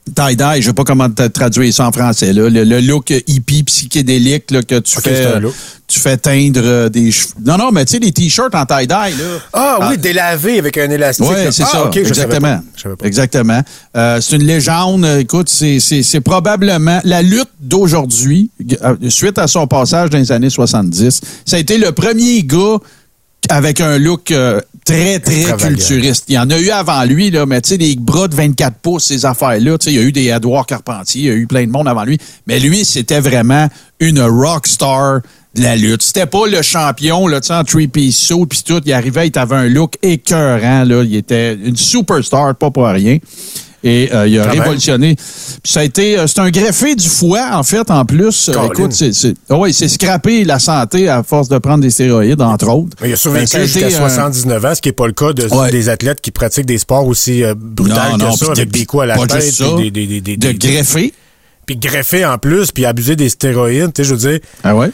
tie-dye, je sais pas comment traduire ça en français, là. Le look hippie psychédélique là, que tu fais teindre des cheveux. Non, mais tu sais, les t-shirts en tie-dye, là. Ah oui, délavés avec un élastique. Oui, c'est ça. Okay, exactement. Exactement. C'est une légende. Écoute, c'est probablement la lutte d'aujourd'hui, suite à son passage dans les années 70. Ça a été le premier gars avec un look très, très culturiste. Il y en a eu avant lui, là, mais tu sais, des bras de 24 pouces, ces affaires-là. Tu sais, il y a eu des Edouard Carpentier, il y a eu plein de monde avant lui. Mais lui, c'était vraiment une rock star de la lutte. C'était pas le champion, là, tu sais, en three-piece suit puis tout. Il arrivait, il avait un look écœurant, là. Il était une superstar, pas pour rien. Et il a révolutionné. Puis ça a été, c'est un greffé du foie, en fait, en plus. Écoute, c'est scraper la santé à force de prendre des stéroïdes, entre autres. Mais il a survécu jusqu'à 79 ans, ce qui n'est pas le cas des athlètes qui pratiquent des sports aussi brutals que ça, avec des coups à la tête. De greffer. Puis greffer en plus, puis abuser des stéroïdes, tu sais, je veux dire. Ah ouais?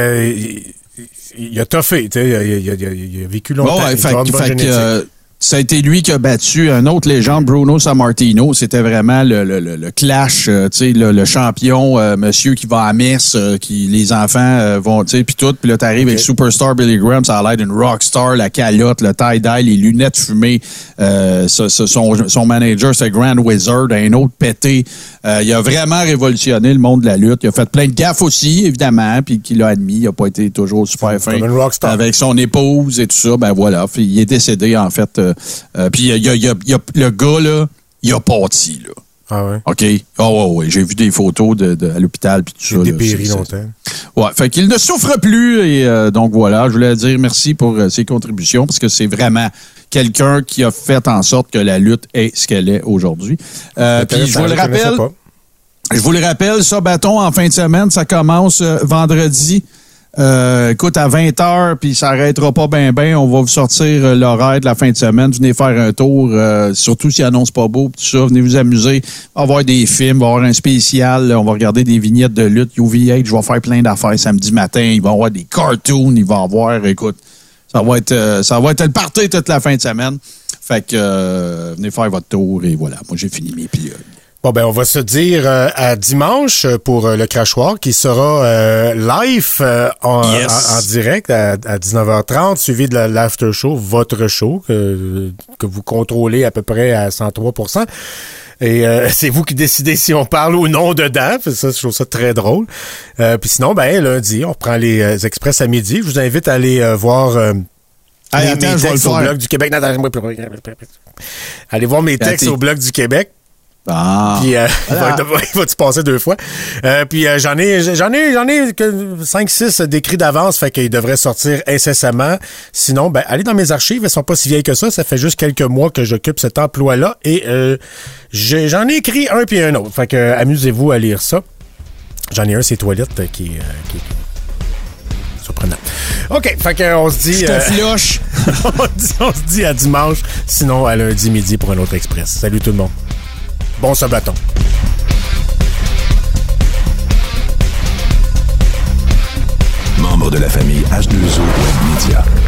Il a toffé, tu sais, il a vécu longtemps. Ça a été lui qui a battu un autre légende, Bruno Sammartino. C'était vraiment le clash, tu sais, le champion, monsieur qui va à messe, qui les enfants vont, tu sais, puis tout. Puis là, t'arrives avec Superstar Billy Graham, ça a l'air d'une rockstar, la calotte, le tie-dye, les lunettes fumées. Son manager, c'est Grand Wizard, un autre pété. Il a vraiment révolutionné le monde de la lutte. Il a fait plein de gaffes aussi, évidemment, puis qu'il a admis. Il a pas été toujours super fin. Avec son épouse et tout ça, ben voilà. Puis il est décédé, en fait. Puis le gars, là, il a pâti, là. Ah ouais? OK? Ouais. J'ai vu des photos à l'hôpital puis tout ça. Il a dépéri longtemps. Ouais, fait qu'il ne souffre plus. Et donc voilà, je voulais dire merci pour ses contributions parce que c'est vraiment quelqu'un qui a fait en sorte que la lutte est ce qu'elle est aujourd'hui. Puis je vous le rappelle, ça, bâton, en fin de semaine, ça commence vendredi. Écoute, à 20h, puis ça n'arrêtera pas ben. On va vous sortir l'horaire de la fin de semaine. Venez faire un tour, surtout s'il annonce pas beau, tout ça. Venez vous amuser. On va avoir des films, on va avoir un spécial. On va regarder des vignettes de lutte. UVH, je vais faire plein d'affaires samedi matin. Il va y avoir des cartoons. Il va y avoir, écoute, ça va être le party toute la fin de semaine. Fait que venez faire votre tour et voilà. Moi, j'ai fini mes pilules. Bon, ben, on va se dire à dimanche pour le crachoir qui sera live en direct à 19h30, suivi de l'after show, votre show, que vous contrôlez à peu près à 103%. Et c'est vous qui décidez si on parle ou non dedans. Ça, je trouve ça très drôle. Puis sinon, ben, lundi, on reprend les express à midi. Je vous invite à aller voir... mes textes au Blog du Québec. Allez voir mes textes au Blog du Québec. Puis il va se passer 2 fois. Puis j'en ai 5-6 d'écrits d'avance, fait qu'ils devraient sortir incessamment. Sinon, ben allez dans mes archives, elles sont pas si vieilles que ça. Ça fait juste quelques mois que j'occupe cet emploi-là et j'en ai écrit un puis un autre. Fait que amusez-vous à lire ça. J'en ai un, c'est Toilettes qui est surprenant. OK, fait qu'on se dit... Je te flush! on se dit à dimanche, sinon à lundi midi pour un autre express. Salut tout le monde. Bon sabaton. Membre de la famille H2O Web Media.